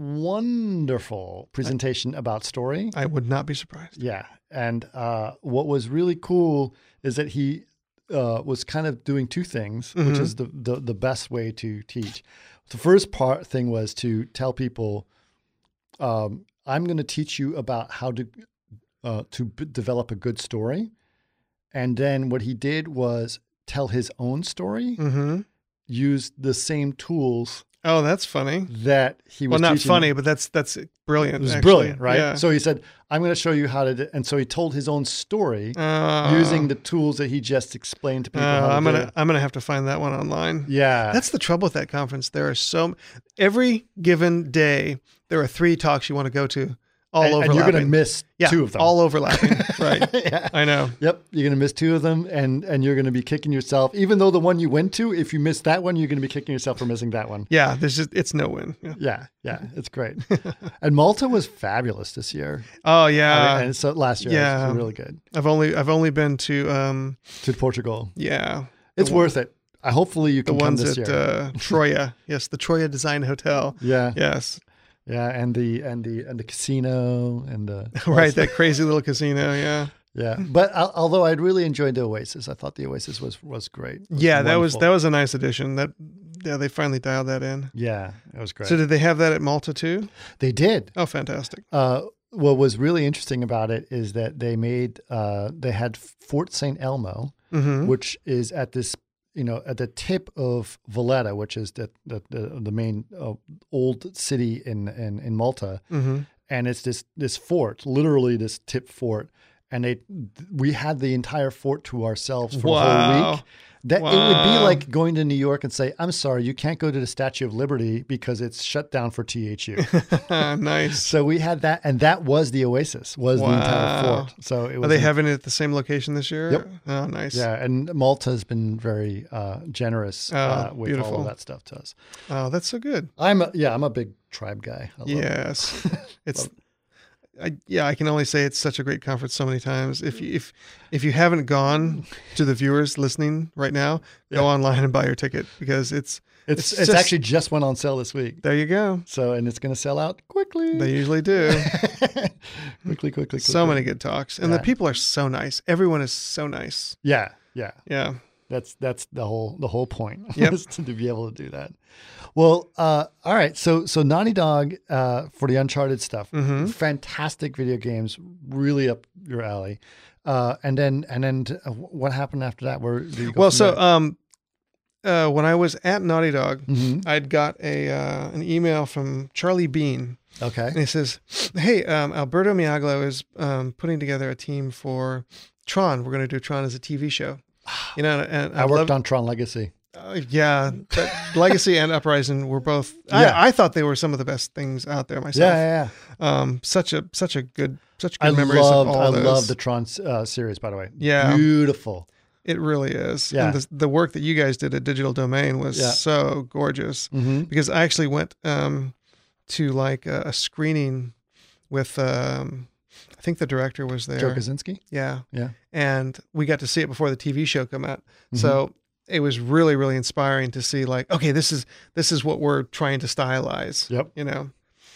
wonderful presentation about story. I would not be surprised. Yeah, and uh, what was really cool is that he uh, was kind of doing two things, which Mhm. is the, the the best way to teach. The first part thing was to tell people, um, "I'm going to teach you about how to uh, to b- develop a good story," and then what he did was tell his own story, Mm-hmm. use the same tools Oh, that's funny. that he was Well, not teaching. funny, but that's that's brilliant. It was actually. brilliant, right? Yeah. So he said, "I'm going to show you how to," do, and so he told his own story Uh, using the tools that he just explained to people. uh, how to I'm do. gonna I'm gonna have to find that one online. Yeah, That's the trouble with that conference. There are so every given day there are three talks you want to go to, all and, and overlapping. you're going to miss yeah, two of them. all overlapping. Right. yeah. I know. Yep, you're going to miss two of them, and and you're going to be kicking yourself. Even though the one you went to, if you miss that one, you're going to be kicking yourself for missing that one. Yeah, there's just it's no win. Yeah. Yeah, yeah, it's great. And Malta was fabulous this year. Oh I mean, yeah. and so last year yeah. it was really good. I've only I've only been to um To Portugal, yeah it's The one- worth it. I hopefully you the can come ones this at year. uh, Troya. Yes, the Troya Design Hotel. yeah, Yes. yeah, and the and the and the casino and the Right, that crazy little casino. Yeah. Yeah, but al- although I'd really enjoyed the Oasis, I thought the Oasis was was great. It was Yeah, that was wonderful. that was a nice addition. That yeah, they finally dialed that in. Yeah, it was great. So did they have that at Malta too? They did. Oh, fantastic. Uh, what was really interesting about it is that they made uh, they had Fort Saint Elmo, Mm-hmm. which is at this you know at the tip of Valletta, which is the the the, the main uh, old city in, in in Malta, Mm-hmm. and it's this this fort, literally this tip fort. And they, we had the entire fort to ourselves for a whole Wow. week. That it would be Wow. like going to New York and say, "I'm sorry, you can't go to the Statue of Liberty because it's shut down for T H U." Nice. So we had that, and that was the Oasis, was the entire Wow. fort. So it was. Are they having it at the same location this year? Yep. Oh, nice. Yeah, and Malta has been very uh, generous Oh, uh, with all beautiful. of that stuff to us. Oh, that's so good. I'm a, yeah, I'm a big tribe guy. I love it. Yes. It's I, yeah, I can only say it's such a great conference so many times. If you, if if you haven't gone, to the viewers listening right now, Yeah. go online and buy your ticket because it's It's It's it's, just- actually just went on sale this week. there you go. So and it's going to sell out quickly. They usually do. quickly, quickly, quickly. So many good talks, and Yeah. the people are so nice. Everyone is so nice. Yeah, yeah. Yeah. That's that's the whole the whole point. Yep. is to be able to do that. Well, uh, all right. So so Naughty Dog uh, for the Uncharted stuff, Mhm. fantastic video games, really up your alley. Uh, and then and then uh, what happened after that? Where did you go Well, from so there? um, uh, when I was at Naughty Dog, Mm-hmm. I'd got a uh, an email from Charlie Bean. Okay. And he says, hey, um, Alberto Miaglo is um, putting together a team for Tron. We're going to do Tron as a T V show. You know, and, and I worked loved, on Tron Legacy. uh, yeah, but Legacy and Uprising were both, Yeah. I, I thought they were some of the best things out there myself. Yeah, yeah, yeah. Um, such a, such a good, such good I memories loved, of all I those. love the Tron uh, series, by the way. Yeah. Beautiful. It really is. Yeah. And the, the work that you guys did at Digital Domain was Yeah. so gorgeous Mm-hmm. because I actually went um, to like a, a screening with, um, I think the director was there. Joe Kaczynski? Yeah. Yeah. And we got to see it before the T V show come out. Mm-hmm. So it was really, really inspiring to see like, okay, this is, this is what we're trying to stylize, Yep. you know?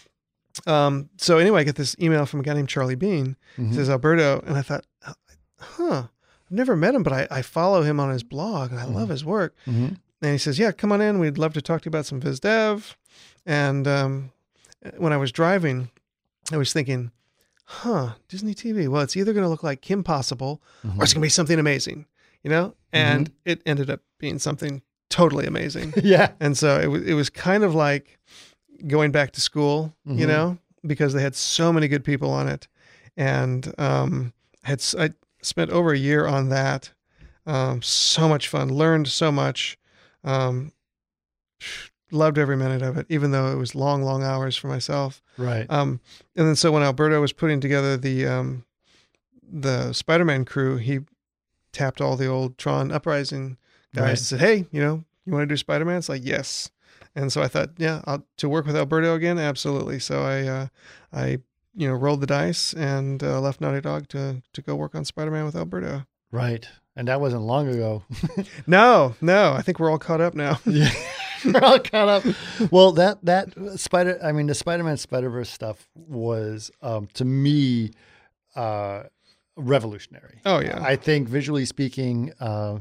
Um, so anyway, I get this email from a guy named Charlie Bean. Mhm. It says Alberto. And I thought, huh, I've never met him, but I, I follow him on his blog and I love his work. Mhm. And he says, yeah, come on in. We'd love to talk to you about some Viz Dev. And um, when I was driving, I was thinking, huh, Disney T V. Well, it's either going to look like Kim Possible Mm-hmm. or it's going to be something amazing, you know? And it ended up being something totally amazing. Yeah. And so it was, it was kind of like going back to school, you Mhm. know, because they had so many good people on it. And um, had s- I spent over a year on that. Um, so much fun, learned so much. Um, loved every minute of it, even though it was long, long hours for myself. Right. Um, and then so when Alberto was putting together the um, the Spider-Man crew, he tapped all the old Tron Uprising guys Right. and said, hey, you know, you want to do Spider-Man? It's like, yes. And so I thought, yeah, I'll, to work with Alberto again, absolutely. So I, uh, I, you know, rolled the dice and uh, left Naughty Dog to to go work on Spider-Man with Alberto. Right. And that wasn't long ago. No, no, I think we're all caught up now. Yeah. We're all caught up. Well, that that Spider, I mean, the Spider-Man Spider-Verse stuff was, um, to me, uh, revolutionary. Oh, yeah. I think visually speaking, uh,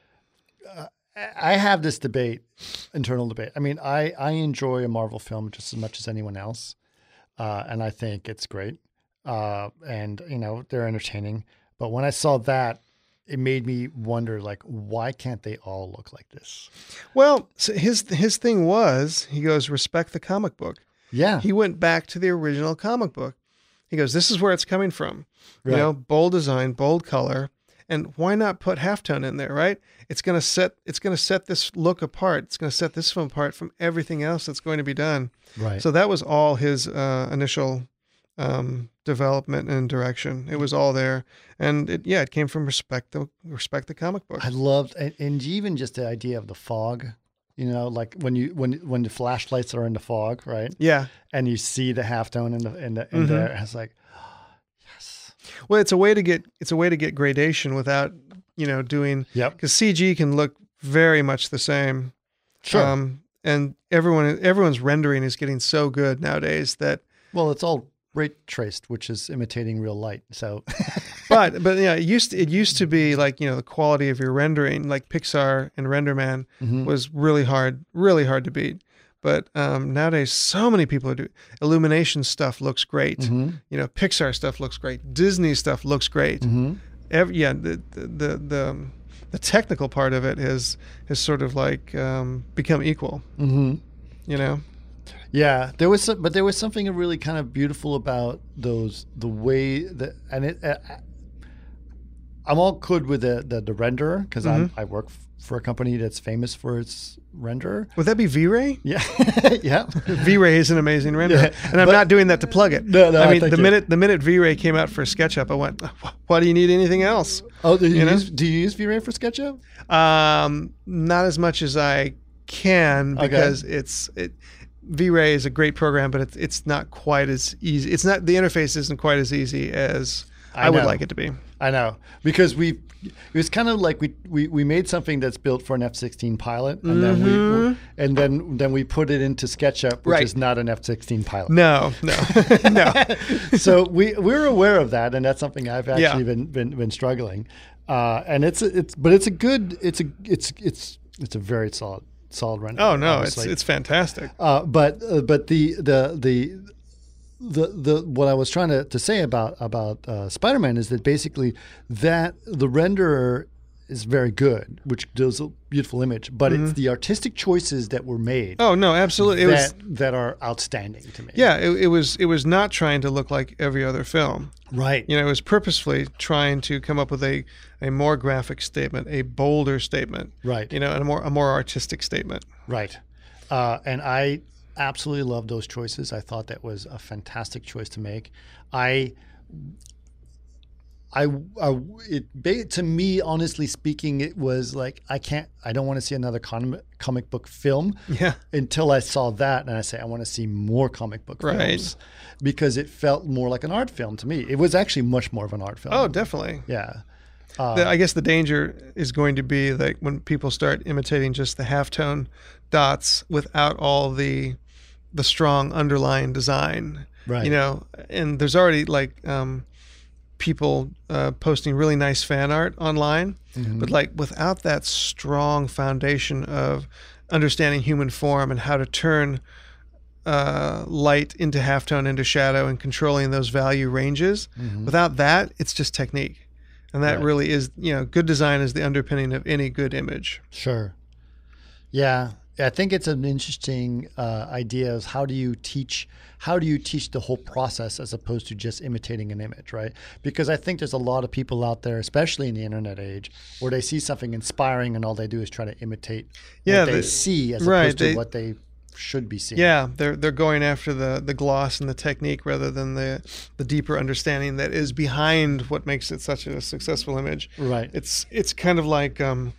uh, I have this debate, internal debate. I mean, I, I enjoy a Marvel film just as much as anyone else. Uh, and I think it's great. Uh, and, you know, they're entertaining. But when I saw that, it made me wonder, like, why can't they all look like this? Well, so his his thing was, he goes, respect the comic book. Yeah. He went back to the original comic book. He goes, this is where it's coming from. Right. You know, bold design, bold color. And why not put halftone in there, right? It's gonna set it's gonna set this look apart. It's gonna set this film apart from everything else that's going to be done. Right. So that was all his uh, initial um, development and direction. It was all there, and it, yeah, it came from respect the respect the comic book. I loved, and, and even just the idea of the fog, you know, like when you, when, when the flashlights are in the fog, right? Yeah. And you see the halftone in the, in the, in Mhm. there. It's like, yes. Well, it's a way to get it's a way to get gradation without you know doing Yep. because C G can look very much the same. Sure. Um, and everyone everyone's rendering is getting so good nowadays that Well, it's all ray traced, which is imitating real light. So, but but yeah, it used to, it used to be like you know the quality of your rendering, like Pixar and RenderMan Mhm. was really hard, really hard to beat. But um, nowadays, so many people are doing Illumination stuff looks great. Mhm. You know, Pixar stuff looks great. Disney stuff looks great. Mhm. Every, yeah, the the the the, um, the technical part of it has has sort of like um, become equal. Mhm. You know. Yeah, there was some, but there was something really kind of beautiful about those, the way that, and it, uh, I'm all good with the, the, the renderer because Mhm. I work f- for a company that's famous for its renderer. Would that be V-Ray? Yeah. Yeah. V-Ray is an amazing renderer, Yeah, and I'm but- not doing that to plug it. No, no, I mean thank the you. minute the minute V-Ray came out for SketchUp, I went, "Why do you need anything else?" Oh, do you, You know? use, do you use V-Ray for SketchUp? Um, not as much as I can Okay. because it's it. V-Ray is a great program, but it's it's not quite as easy. It's not the interface isn't quite as easy as I, I would know. like it to be. I know, because we, it was kind of like we, we, we made something that's built for an F sixteen pilot, and then we, and then then we put it into SketchUp, which Right. is not an F sixteen pilot. No, no, no. So we we're aware of that, and that's something I've actually Yeah. been, been been struggling, uh, and it's it's but it's a good it's a it's it's it's a very solid solid render. Oh no, obviously. it's it's fantastic. Uh, but uh, but the the the the the what I was trying to, to say about about uh, Spider-Man is that basically that the renderer is very good, which does a beautiful image, but mm-hmm. it's the artistic choices that were made. Oh no, absolutely. It that, was, that are outstanding to me. Yeah, it, it was it was not trying to look like every other film. Right. You know, it was purposefully trying to come up with a, a more graphic statement, a bolder statement. Right. You know, and a more a more artistic statement. Right. Uh, and I absolutely love those choices. I thought that was a fantastic choice to make. I I, I it to me, honestly speaking, it was like I can't, I don't want to see another comic comic book film. Yeah. Until I saw that, and I say I want to see more comic book right. films because it felt more like an art film to me. It was actually much more of an art film. Oh, definitely. Yeah. Uh, the, I guess the danger is going to be like when people start imitating just the halftone dots without all the the strong underlying design. Right. You know, and there's already like. Um, people uh, posting really nice fan art online, mm-hmm. but like without that strong foundation of understanding human form and how to turn uh, light into halftone, into shadow, and controlling those value ranges, mm-hmm. without that, it's just technique. And that right. really is, you know, good design is the underpinning of any good image. Sure. Yeah. I think it's an interesting uh, idea of how do you teach how do you teach the whole process as opposed to just imitating an image, right? Because I think there's a lot of people out there, especially in the internet age, where they see something inspiring and all they do is try to imitate yeah, what they the, see as right, opposed to they, what they should be seeing. Yeah, they're they're going after the the gloss and the technique rather than the the deeper understanding that is behind what makes it such a successful image. Right. It's it's kind of like um,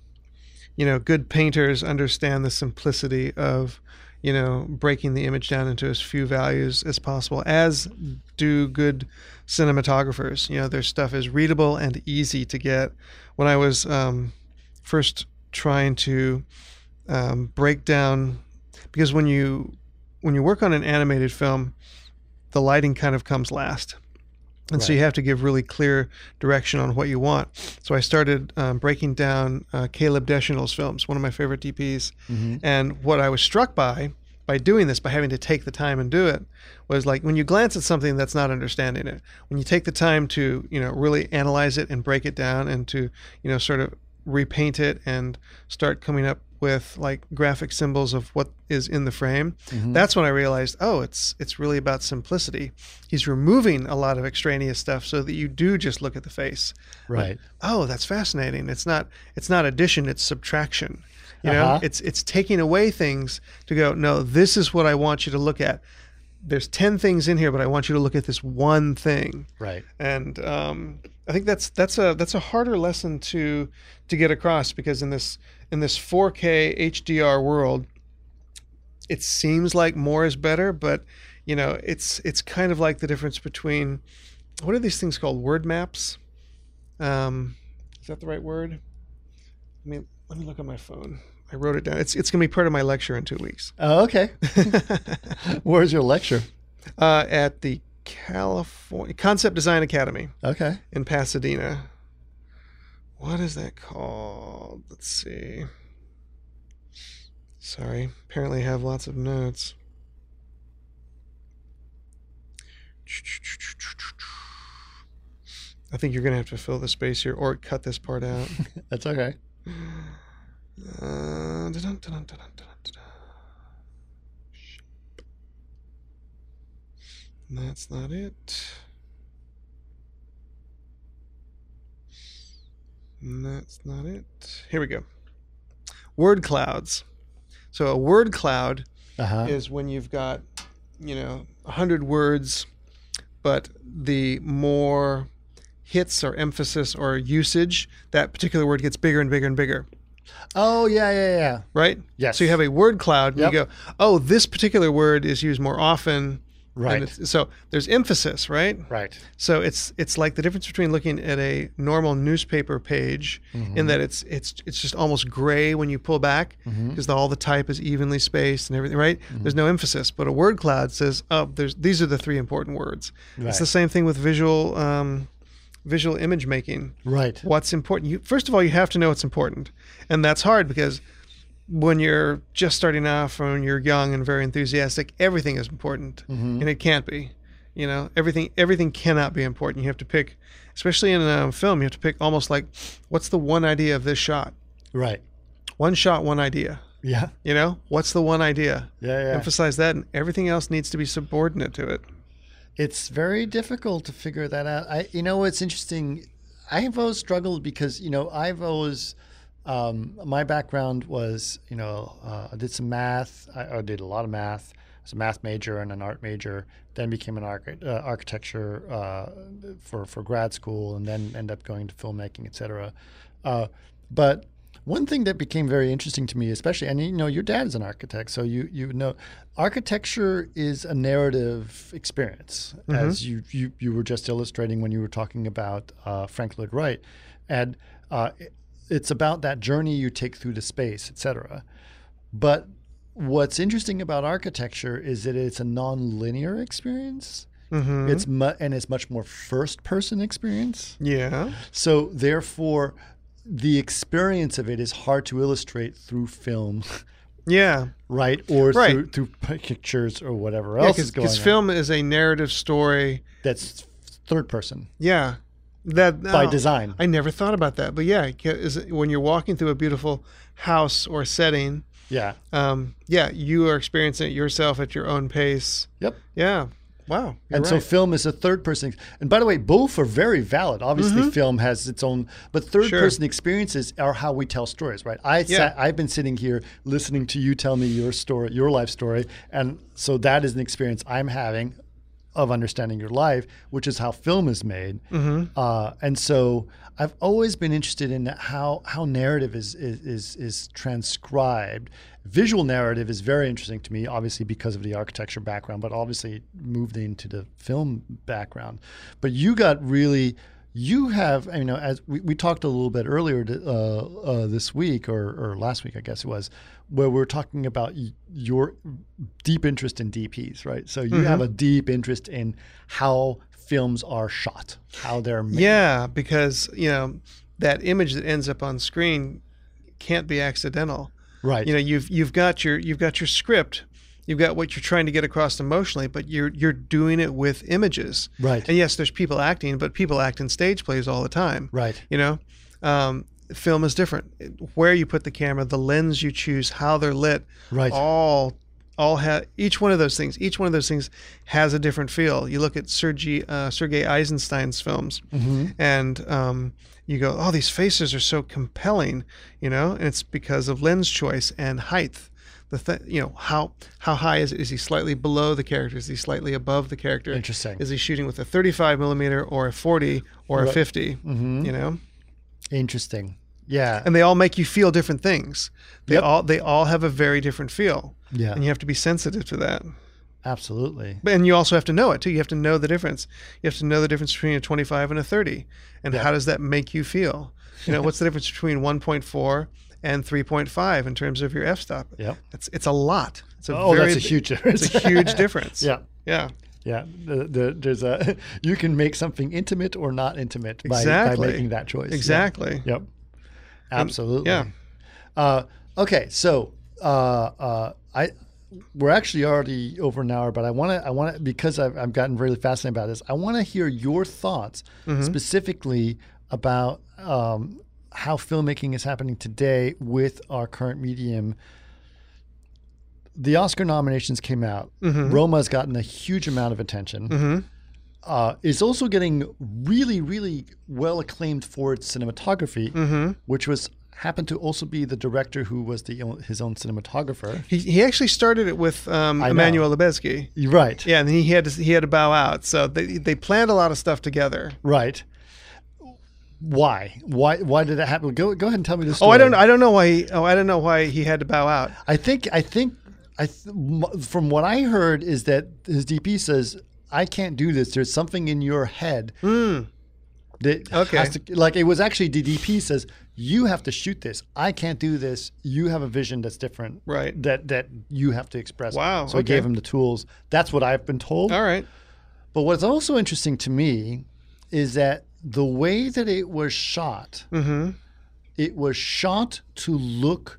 you know, good painters understand the simplicity of, you know, breaking the image down into as few values as possible, as do good cinematographers. You know, their stuff is readable and easy to get. When I was um, first trying to um, break down, because when you when you work on an animated film, the lighting kind of comes last. And right. so you have to give really clear direction on what you want. So I started um, breaking down uh, Caleb Deschanel's films, one of my favorite D Ps. Mm-hmm. And what I was struck by, by doing this, by having to take the time and do it, was like when you glance at something that's not understanding it, when you take the time to, you know, really analyze it and break it down and to, you know, sort of repaint it and start coming up with like graphic symbols of what is in the frame, mm-hmm. that's when I realized, oh, it's it's really about simplicity. He's removing a lot of extraneous stuff so that you do just look at the face. Right. Like, oh, that's fascinating. It's not it's not addition, it's subtraction. You know, uh-huh. it's it's taking away things to go, no, this is what I want you to look at. There's ten things in here, but I want you to look at this one thing. Right. And um, I think that's that's a that's a harder lesson to to get across, because in this in this four K H D R world, it seems like more is better, but you know, it's it's kind of like the difference between, what are these things called? Word maps? Um, is that the right word? I mean, let me look at my phone. I wrote it down. It's it's gonna be part of my lecture in two weeks. Oh, okay. Where's your lecture? Uh, at the California Concept Design Academy. Okay. In Pasadena. What is that called? Let's see. Sorry. Apparently I have lots of notes. I think you're going to have to fill the space here or cut this part out. That's okay. Uh, dun, dun, dun, dun, dun, dun. That's not it. And that's not it. Here we go. Word clouds. So a word cloud uh-huh. is when you've got, you know, a hundred words, but the more hits or emphasis or usage, that particular word gets bigger and bigger and bigger. Oh, yeah, yeah, yeah. Right? Yes. So you have a word cloud, and yep. you go, oh, this particular word is used more often. Right. So there's emphasis, right? Right. So it's it's like the difference between looking at a normal newspaper page, mm-hmm. in that it's it's it's just almost gray when you pull back, because mm-hmm. all the type is evenly spaced and everything, right? Mm-hmm. There's no emphasis. But a word cloud says, oh, there's these are the three important words. Right. It's the same thing with visual um, visual image making. Right. What's important? You, first of all, you have to know what's important, and that's hard because when you're just starting off or when you're young and very enthusiastic, everything is important, mm-hmm. and it can't be. You know, everything everything cannot be important. You have to pick, especially in a film, you have to pick almost like, what's the one idea of this shot? Right. One shot, one idea. Yeah. You know, what's the one idea? Yeah, yeah. Emphasize that, and everything else needs to be subordinate to it. It's very difficult to figure that out. I, you know, what's interesting. I've always struggled because, you know, I've always, um, my background was, you know, uh, I did some math. I, I did a lot of math. I was a math major and an art major. Then became an arch, uh, architecture uh, for for grad school, and then ended up going to filmmaking, et cetera. Uh, but one thing that became very interesting to me, especially, and you know, your dad is an architect, so you you know, architecture is a narrative experience, mm-hmm. as you, you you were just illustrating when you were talking about uh, Frank Lloyd Wright, and uh, it's about that journey you take through the space, et cetera. But what's interesting about architecture is that it's a non-linear experience. Mm-hmm. It's mu- and it's much more first-person experience. Yeah. So therefore, the experience of it is hard to illustrate through film. Yeah. Right? Or right. Through, through pictures or whatever else yeah, is going on. Because film is a narrative story. That's third person. Yeah. That By oh, design. I never thought about that. But yeah, is when you're walking through a beautiful house or setting, Yeah. um, yeah, you are experiencing it yourself at your own pace. Yep. Yeah. Wow. And right. so film is a third person. And by the way, both are very valid. Obviously, mm-hmm. film has its own, but third sure. person experiences are how we tell stories, right? I yeah. sat, I've been sitting here listening to you tell me your story, your life story. And so that is an experience I'm having of understanding your life, which is how film is made. Mm-hmm. Uh, and so I've always been interested in how how narrative is, is is is transcribed. Visual narrative is very interesting to me, obviously because of the architecture background, but obviously moved into the film background. But you got really, you have, you know, as we, we talked a little bit earlier uh, uh, this week or, or last week, I guess it was, where we're talking about your deep interest in D Ps, right? So you mm-hmm. have a deep interest in how films are shot, how they're made. Yeah, because, you know, that image that ends up on screen can't be accidental. Right. You know, you've you've got your you've got your script, you've got what you're trying to get across emotionally, but you're you're doing it with images. Right. And yes, there's people acting, but people act in stage plays all the time. Right. You know, um, film is different. Where you put the camera, the lens you choose, how they're lit, right. all all have each one of those things. Each one of those things has a different feel. You look at Sergei uh, Sergei Eisenstein's films, mm-hmm. and um, you go, oh, these faces are so compelling, you know, and it's because of lens choice and height. The th- you know, how how high is it? Is he slightly below the character? Is he slightly above the character? Interesting. Is he shooting with a thirty-five millimeter or a forty or right. a fifty? Mm-hmm. You know, interesting. Yeah, and they all make you feel different things. They yep. all they all have a very different feel. Yeah, and you have to be sensitive to that. Absolutely. And you also have to know it too. You have to know the difference. You have to know the difference between a twenty-five and a thirty. And yeah. how does that make you feel? You know, what's the difference between one point four and three point five in terms of your f-stop? Yeah. It's it's a lot. It's a oh, very, that's a huge difference. It's a huge difference. Yeah. Yeah. Yeah. The, the, there's a you can make something intimate or not intimate by, exactly. by making that choice. Exactly. Yeah. Yep. Absolutely. And, yeah. Uh, okay. So uh, uh, I we're actually already over an hour, but I want to I want to because I've I've gotten really fascinated about this. I want to hear your thoughts mm-hmm. specifically about um, how filmmaking is happening today with our current medium. The Oscar nominations came out. Mm-hmm. Roma's gotten a huge amount of attention. Mm-hmm. Uh, it's also getting really, really well acclaimed for its cinematography, mm-hmm. which was happened to also be the director who was the his own cinematographer. He he actually started it with um, Emmanuel Lubezki. Right. Yeah, and he had to, he had to bow out. So they they planned a lot of stuff together. Right. Why? Why? Why did it happen? Go go ahead and tell me this story. Oh, I don't I don't know why. He, oh, I don't know why he had to bow out. I think I think I th- from what I heard is that his D P says, I can't do this. There's something in your head mm. that okay. has to, like it was actually the D P says, you have to shoot this. I can't do this. You have a vision that's different. Right. That that you have to express. Wow. So okay. I gave him the tools. That's what I've been told. All right. But what's also interesting to me is that the way that it was shot, mm-hmm. it was shot to look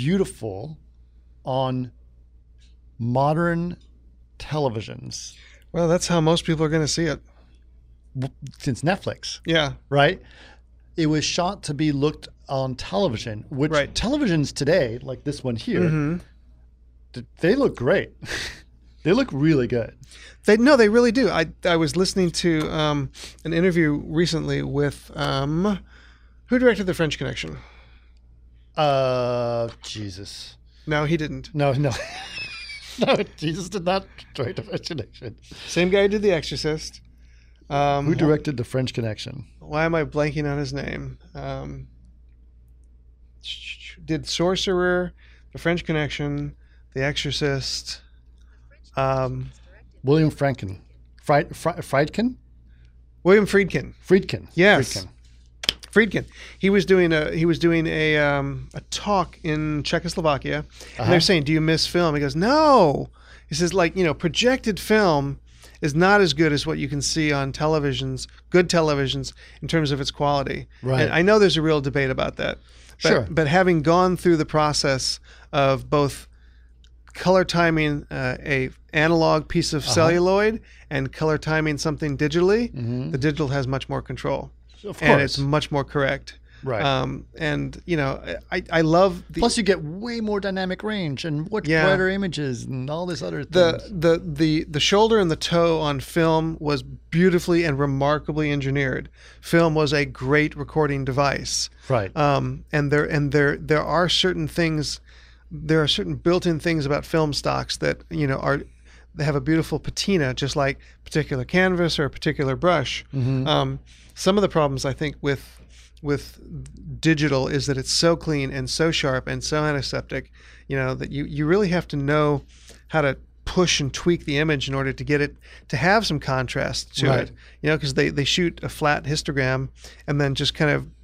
beautiful on modern televisions. Well, that's how most people are going to see it. since Netflix, Yeah. right? It was shot to be looked on television, which Right. televisions today, like this one here, Mhm. th- they look great. They look really good. They no, they really do. I I was listening to um, an interview recently with um, who directed The French Connection. Uh, Jesus. No, he didn't. No, no. No, Jesus did not direct The French Connection. Same guy who did The Exorcist. Um, Who directed The French Connection? Why am I blanking on his name? Um, did Sorcerer, The French Connection, The Exorcist. Um, William Franken. Fried, Fri- Friedkin? William Friedkin. Friedkin. Yes. Friedkin. Friedkin. He was doing a he was doing a um, a talk in Czechoslovakia, and Uh-huh. they're saying, "Do you miss film?" He goes, "No." He says, "Like you know, projected film is not as good as what you can see on televisions, good televisions, in terms of its quality." Right. And I know there's a real debate about that. But, Sure. But having gone through the process of both color timing uh, a analog piece of Uh-huh. celluloid and color timing something digitally, Mhm. the digital has much more control. Of And course. it's much more correct. Right. Um, and, you know, I, I love the, Plus, you get way more dynamic range and much Yeah. brighter images and all this other the, things. the, the, the shoulder and the toe on film was beautifully and remarkably engineered. Film was a great recording device. Right. Um, and there, and there, there are certain things, there are certain built-in things about film stocks that, you know, are, they have a beautiful patina, just like particular canvas or a particular brush. Mm-hmm. Um, some of the problems I think with with digital is that it's so clean and so sharp and so antiseptic, you know, that you, you really have to know how to push and tweak the image in order to get it to have some contrast to Right. it. You know, because they, they shoot a flat histogram and then just kind of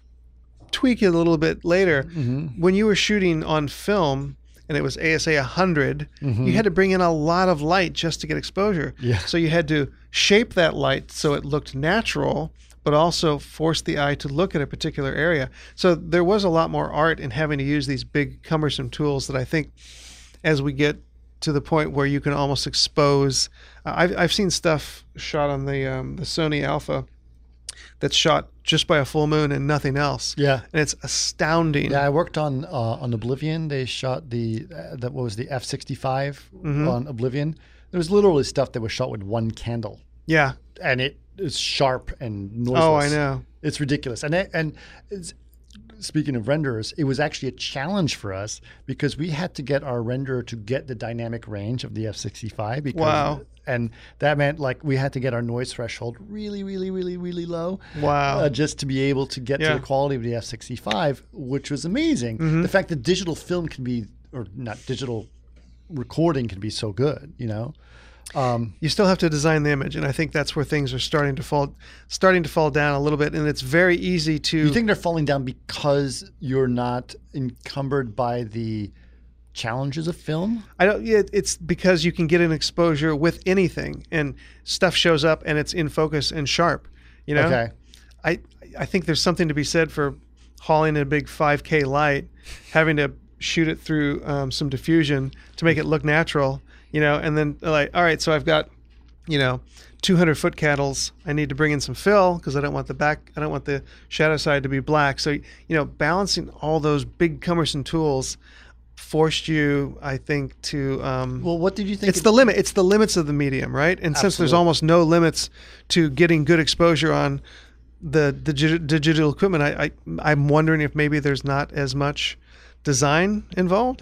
tweak it a little bit later. Mm-hmm. When you were shooting on film and it was A S A one hundred, Mhm. you had to bring in a lot of light just to get exposure. Yeah. So you had to shape that light so it looked natural, but also force the eye to look at a particular area. So there was a lot more art in having to use these big cumbersome tools that I think as we get to the point where you can almost expose, uh, I've, I've seen stuff shot on the, um, the Sony Alpha that's shot just by a full moon and nothing else. Yeah. And it's astounding. Yeah, I worked on uh, on Oblivion. They shot the uh, that what was the F sixty-five Mhm. on Oblivion. There was literally stuff that was shot with one candle, Yeah. and it is sharp and noiseless. Oh, I know. It's ridiculous. And it, and it's, speaking of renderers, it was actually a challenge for us because we had to get our renderer to get the dynamic range of the F sixty-five. Because, Wow. And that meant like we had to get our noise threshold really, really, really, really low. Wow. Uh, just to be able to get Yeah. to the quality of the F sixty-five, which was amazing. Mhm. The fact that digital film can be, or not digital recording can be so good, you know? Um, You still have to design the image, and I think that's where things are starting to fall, starting to fall down a little bit. And it's very easy to. you think they're falling down because you're not encumbered by the challenges of film? I don't. Yeah, it's because you can get an exposure with anything, and stuff shows up, and it's in focus and sharp. You know. Okay. I I think there's something to be said for hauling a big five K light, having to shoot it through um, some diffusion to make it look natural. You know, and then like, all right, so I've got, you know, two hundred foot candles. I need to bring in some fill because I don't want the back, I don't want the shadow side to be black. So, you know, balancing all those big cumbersome tools forced you, I think, to. Um, Well, what did you think? it's the limit. It's the limits of the medium, right? And since there's Absolutely. almost no limits to getting good exposure on the, the digi- digital equipment, I, I I'm wondering if maybe there's not as much design involved.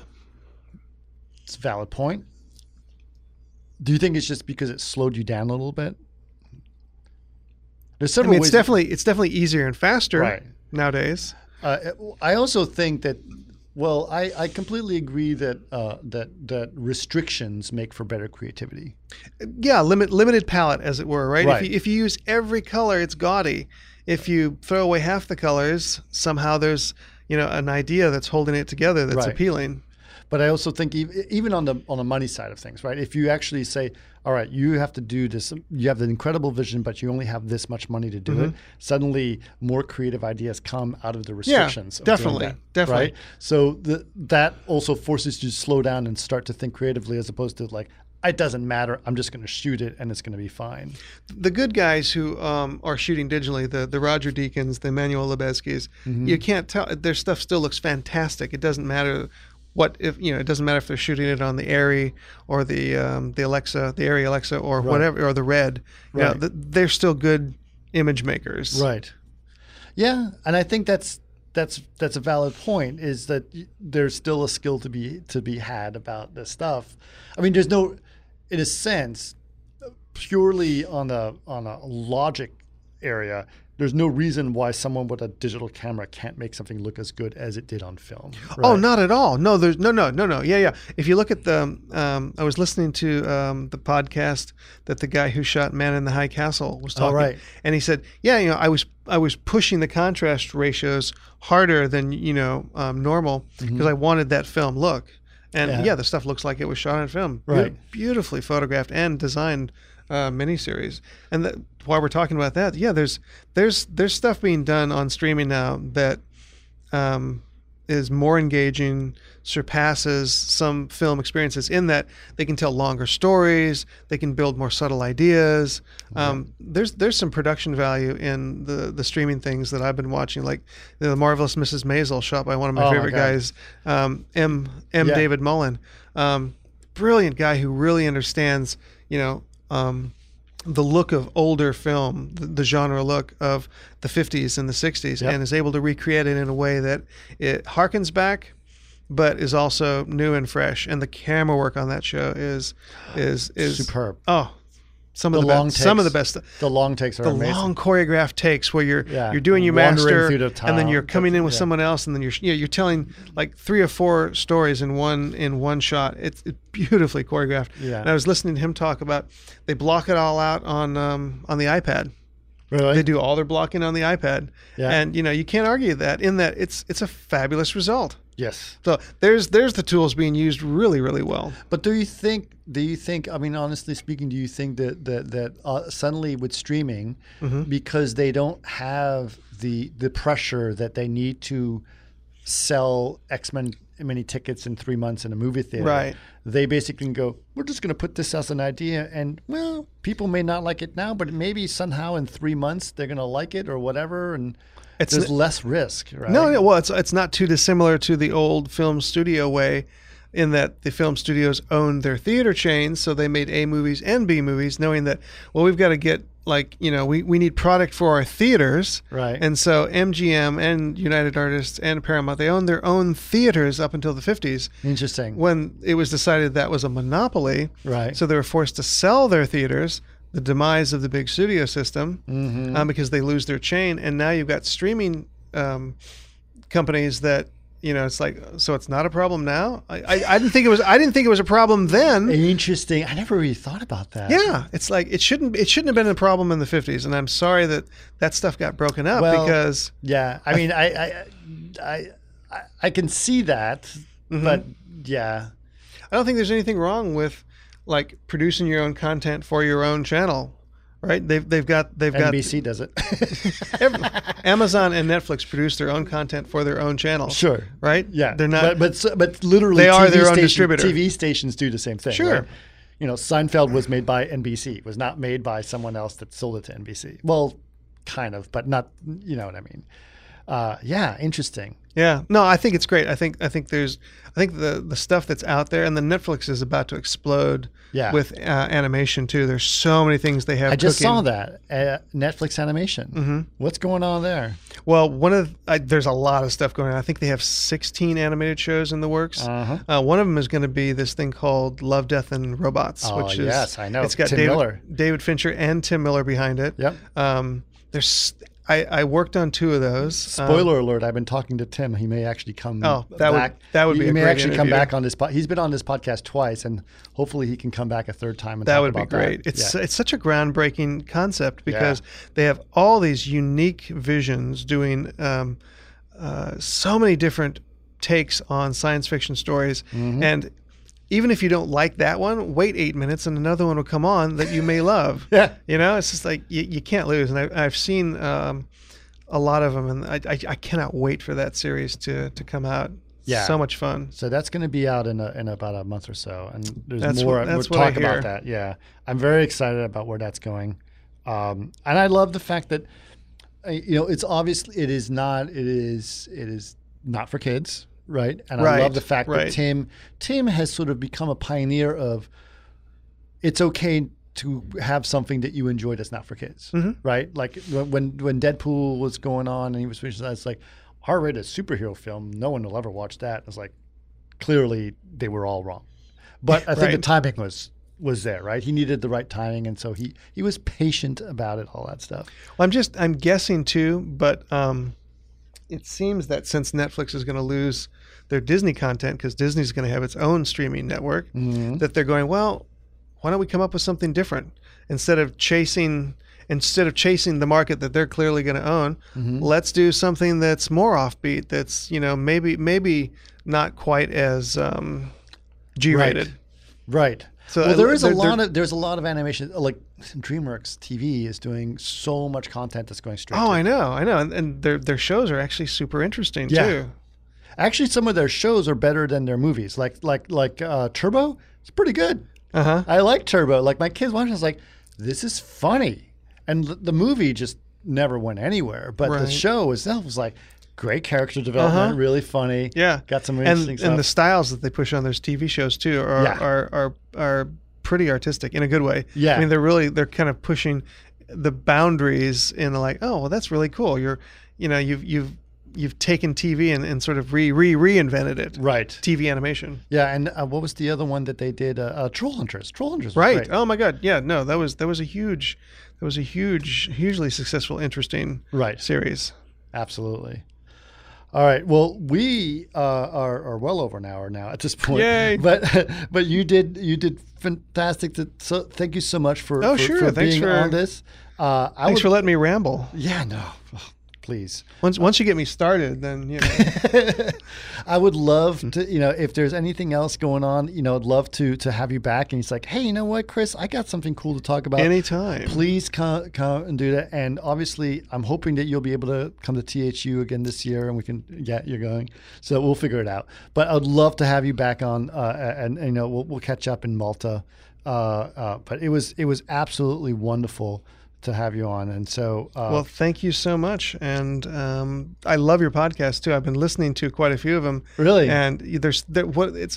It's a valid point. Do you think it's just because it slowed you down a little bit? There's I several mean, ways. it's definitely it's definitely easier and faster Right. nowadays. Uh, I also think that, well, I, I completely agree that uh, that that restrictions make for better creativity. Yeah, limit limited palette, as it were, right? Right. If you if you use every color, it's gaudy. If you throw away half the colors, somehow there's you know an idea that's holding it together that's Right. appealing. But I also think ev- even on the on the money side of things, right? If you actually say, all right, you have to do this, you have the incredible vision, but you only have this much money to do it. Suddenly, more creative ideas come out of the restrictions. of doing definitely, that, definitely. Right? So the, that also forces you to slow down and start to think creatively, as opposed to like, it doesn't matter. I'm just going to shoot it and it's going to be fine. The good guys who um, are shooting digitally, the the Roger Deakins, the Emmanuel Lubezkis, Mm-hmm. you can't tell. Their stuff still looks fantastic. It doesn't matter what if you know. It doesn't matter if they're shooting it on the Arri or the um, the Alexa, the Arri Alexa, or Right. whatever, or the Red. You know, Right. th- they're still good image makers. Right. Yeah, and I think that's that's that's a valid point. Is that y- there's still a skill to be to be had about this stuff. I mean, there's no, in a sense, purely on a on a logic area. There's no reason why someone with a digital camera can't make something look as good as it did on film. Oh, right? not at all. No, there's no, no, no, no. Yeah, yeah. If you look at the, um, I was listening to um, the podcast that the guy who shot Man in the High Castle was talking, right. and he said, yeah, you know, I was, I was pushing the contrast ratios harder than you know um, normal because I wanted that film look, and Yeah. yeah. the stuff looks like it was shot on film, Beau- Right. beautifully photographed and designed. Uh, miniseries, and that, while we're talking about that, yeah, there's there's there's stuff being done on streaming now that um, is more engaging, surpasses some film experiences in that they can tell longer stories, they can build more subtle ideas. Um, there's there's some production value in the the streaming things that I've been watching, like the Marvelous Missus Maisel, shot by one of my Oh my favorite God. guys, um, M M Yeah. David Mullen, um, brilliant guy who really understands, you know. Um, the look of older film, the, the genre look of the fifties and the sixties, Yep. and is able to recreate it in a way that it harkens back, but is also new and fresh. And the camera work on that show is is is Superb. Oh, some of The the, long best, some of the takes. best. The long takes are The amazing. long choreographed takes where you're Yeah. you're doing your Wandering master, through the and then town. you're coming in with Yeah. someone else, and then you're you know, you're telling like three or four stories in one in one shot. It's, it's beautifully choreographed. Yeah. And I was listening to him talk about they block it all out on um, on the iPad. Really? They do all their blocking on the iPad, Yeah. and you know you can't argue that. In that it's it's a fabulous result. Yes. So there's there's the tools being used really really well. But do you think? Do you think? I mean, honestly speaking, do you think that that that uh, suddenly with streaming, because they don't have the the pressure that they need to sell X Men many tickets in three months in a movie theater, Right. they basically can go, we're just going to put this as an idea, and well, people may not like it now, but maybe somehow in three months they're going to like it or whatever, and It's there's n- less risk, right? No, no, well, it's it's not too dissimilar to the old film studio way, in that the film studios owned their theater chains, so they made A movies and B movies, knowing that well, we've got to get like you know we, we need product for our theaters, Right. And so M G M and United Artists and Paramount, they owned their own theaters up until the fifties. Interesting. When it was decided that was a monopoly, Right. So they were forced to sell their theaters. The demise of the big studio system, Mm-hmm. um, because they lose their chain, and now you've got streaming um, companies that you know it's like so it's not a problem now. I, I, I didn't think it was. I didn't think it was a problem then. Interesting. I never really thought about that. Yeah, it's like it shouldn't. It shouldn't have been a problem in the fifties, and I'm sorry that that stuff got broken up Well, because Yeah, I mean, I, I, I, I, I can see that, Mm-hmm. but yeah, I don't think there's anything wrong with like producing your own content for your own channel, right? They've they've got they've N B C does it. got Amazon and Netflix produce their own content for their own channel. Sure. Right? Yeah, They're not. but but, s- but literally, They are T V their own station- distributor. T V stations do the same thing. Sure. right? You know, Seinfeld was made by N B C. It was not made by someone else that sold it to N B C. Well, kind of, but not. You know what I mean? Uh, yeah, interesting. Yeah, no, I think it's great. I think I think there's I think the the stuff that's out there, and then Netflix is about to explode Yeah. with uh, animation too. There's so many things they have. I just cooking. saw that uh, Netflix animation. Mm-hmm. What's going on there? Well, one of I, there's a lot of stuff going on. I think they have sixteen animated shows in the works. Uh-huh. Uh, one of them is going to be this thing called Love, Death, and Robots, Oh, which is yes, I know. It's got Tim David, Miller. David Fincher and Tim Miller behind it. Yep. Um, there's I, I worked on two of those. Um, Spoiler alert! I've been talking to Tim. He may actually come. Oh, that would- back. that would he be a may great actually come interview. back on this. Po- he's been on this podcast twice, and hopefully he can come back a third time. And That talk would be about great. That. It's Yeah. it's such a groundbreaking concept because they have all these unique visions doing um, uh, so many different takes on science fiction stories, Mm-hmm. and even if you don't like that one, wait eight minutes and another one will come on that you may love. Yeah. You know, it's just like you, you can't lose. And I, I've seen um, a lot of them, and I, I I cannot wait for that series to to come out. Yeah. So much fun. So that's going to be out in a, in about a month or so, and there's That's more. what- that's we'll what I talk about hear. that. Yeah, I'm very excited about where that's going, um, and I love the fact that uh, you know it's obviously it is not it is it is not for kids, right? And I Right, love the fact right. that Tim Tim has sort of become a pioneer of it's okay to have something that you enjoy that's not for kids, Mm-hmm. right? Like when when Deadpool was going on and he was pushing that, it's like R-rated superhero film. No one will ever watch that. It's like clearly they were all wrong, but I think Right. the timing was was there, right? He needed the right timing, and so he he was patient about it, all that stuff. Well, I'm just I'm guessing too, but um, it seems that since Netflix is going to lose their Disney content because Disney's going to have its own streaming network, Mm-hmm. that they're going, well, why don't we come up with something different instead of chasing instead of chasing the market that they're clearly going to own? Mm-hmm. Let's do something that's more offbeat. That's you know maybe maybe not quite as um, G-rated. Right. So, well, uh, there is a they're- lot they're- of there's a lot of animation. Like DreamWorks T V is doing so much content that's going straight. Oh, to I know, I know, and, and their their shows are actually super interesting Yeah. too. Actually, some of their shows are better than their movies. Like like like uh, Turbo, it's pretty good. Uh huh. I like Turbo. Like my kids watching, I was like, this is funny, and the, the movie just never went anywhere. But the Right. show itself was like great character development, Uh-huh. really funny. Yeah, got some and interesting stuff. and the styles that they push on those T V shows too are Yeah. are, are are pretty artistic in a good way. Yeah. I mean they're really they're kind of pushing the boundaries in like, oh well, that's really cool. You're you know you've you've you've taken T V and, and sort of re re reinvented it. right. T V animation. Yeah, and uh, what was the other one that they did? Uh, uh, Troll Hunters. Troll Hunters. Was Right. great. Oh my God. Yeah. No, that was that was a huge that was a huge hugely successful interesting Right. series. Absolutely. All right. Well, we uh, are, are well over an hour now at this point. Yay. But but you did you did fantastic. To, so thank you so much for, Oh, for, sure. for Thanks being for- on this. Uh, I Thanks would, for letting me ramble. Yeah. No. Please. Once once you get me started, then you know. I would love to, you know, if there's anything else going on, you know, I'd love to to have you back. And he's like, hey, you know what, Chris, I got something cool to talk about. Anytime. Please come come and do that. And obviously, I'm hoping that you'll be able to come to T H U again this year, and we can get you going. So we'll figure it out. But I'd love to have you back on, uh, and, and you know, we'll, we'll catch up in Malta. Uh, uh, but it was it was absolutely wonderful to have you on. And so, uh, Well, thank you so much, and um, I love your podcast too. I've been listening to quite a few of them. Really? And there's there, what it's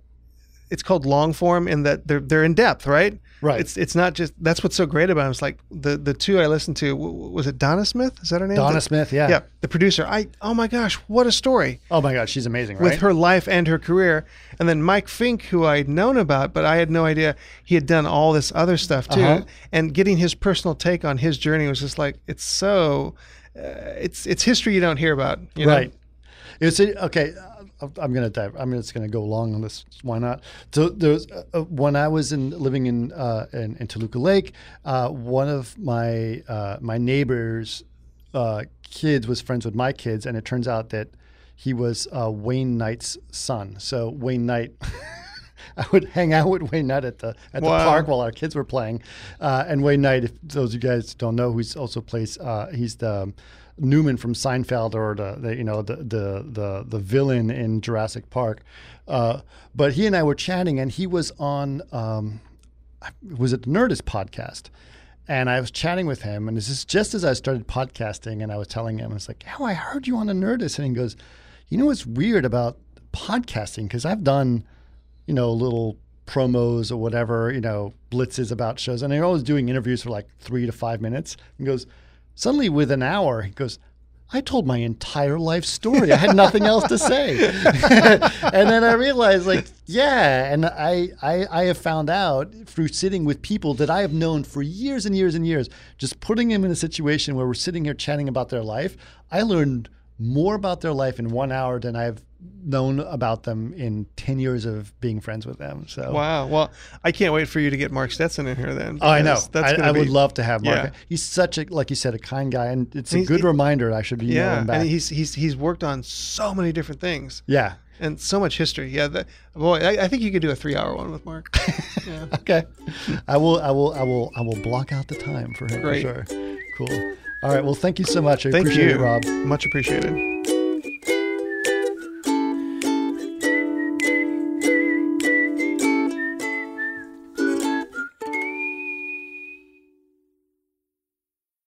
it's called long form in that they're they're in depth, right? Right. It's it's not just that's what's so great about them. It's like the the two I listened to. w- w- Was it Donna Smith? Is that her name? Donna The- Smith, yeah. Yeah, the producer. I oh my gosh, what a story Oh my God, she's amazing, right? with her life and her career. And then Mike Fink, who I'd known about, but I had no idea he had done all this other stuff too. Uh-huh. And getting his personal take on his journey was just like it's so uh, it's it's history you don't hear about, you know? Right. It's a, okay. uh, I'm gonna dive. I'm just gonna go long on this. Why not? So there's uh, when I was in living in uh, in, in Toluca Lake, uh, one of my uh, my neighbors' uh, kids was friends with my kids, and it turns out that he was uh, Wayne Knight's son. So Wayne Knight. I would hang out with Wayne Knight at the at Wow. the park while our kids were playing, uh, and Wayne Knight, if those of you guys don't know, who's also plays, uh, he's the Newman from Seinfeld, or the, the you know the, the the the villain in Jurassic Park. Uh, but he and I were chatting, and he was on um, was it the Nerdist podcast, and I was chatting with him, and this is just as I started podcasting, and I was telling him, I was like, "Oh, I heard you on the Nerdist," and he goes, "You know what's weird about podcasting? Because I've done, you know, little promos or whatever, you know, blitzes about shows, and they're always doing interviews for like three to five minutes." He goes, suddenly with an hour, he goes, I told my entire life story. I had nothing else to say. And then I realized, like, yeah, and I, I I have found out through sitting with people that I have known for years and years and years, just putting them in a situation where we're sitting here chatting about their life, I learned more about their life in one hour than I've known about them in ten years of being friends with them. So Wow. Well, I can't wait for you to get Mark Stetson in here then. Oh, I know. because That's I, gonna I be, would love to have Mark. Yeah. He's such a, like you said, a kind guy, and it's a He's- good he- reminder I should be Yeah, emailing back. and he's he's he's worked on so many different things yeah. and so much history. Yeah, that, boy, I, I think you could do a three-hour one with Mark. Yeah. Okay. I will. I will. I will. I will block out the time for him Great. for sure. Cool. All right. Well, thank you so much. I Thank appreciate you, it, Rob. Much appreciated.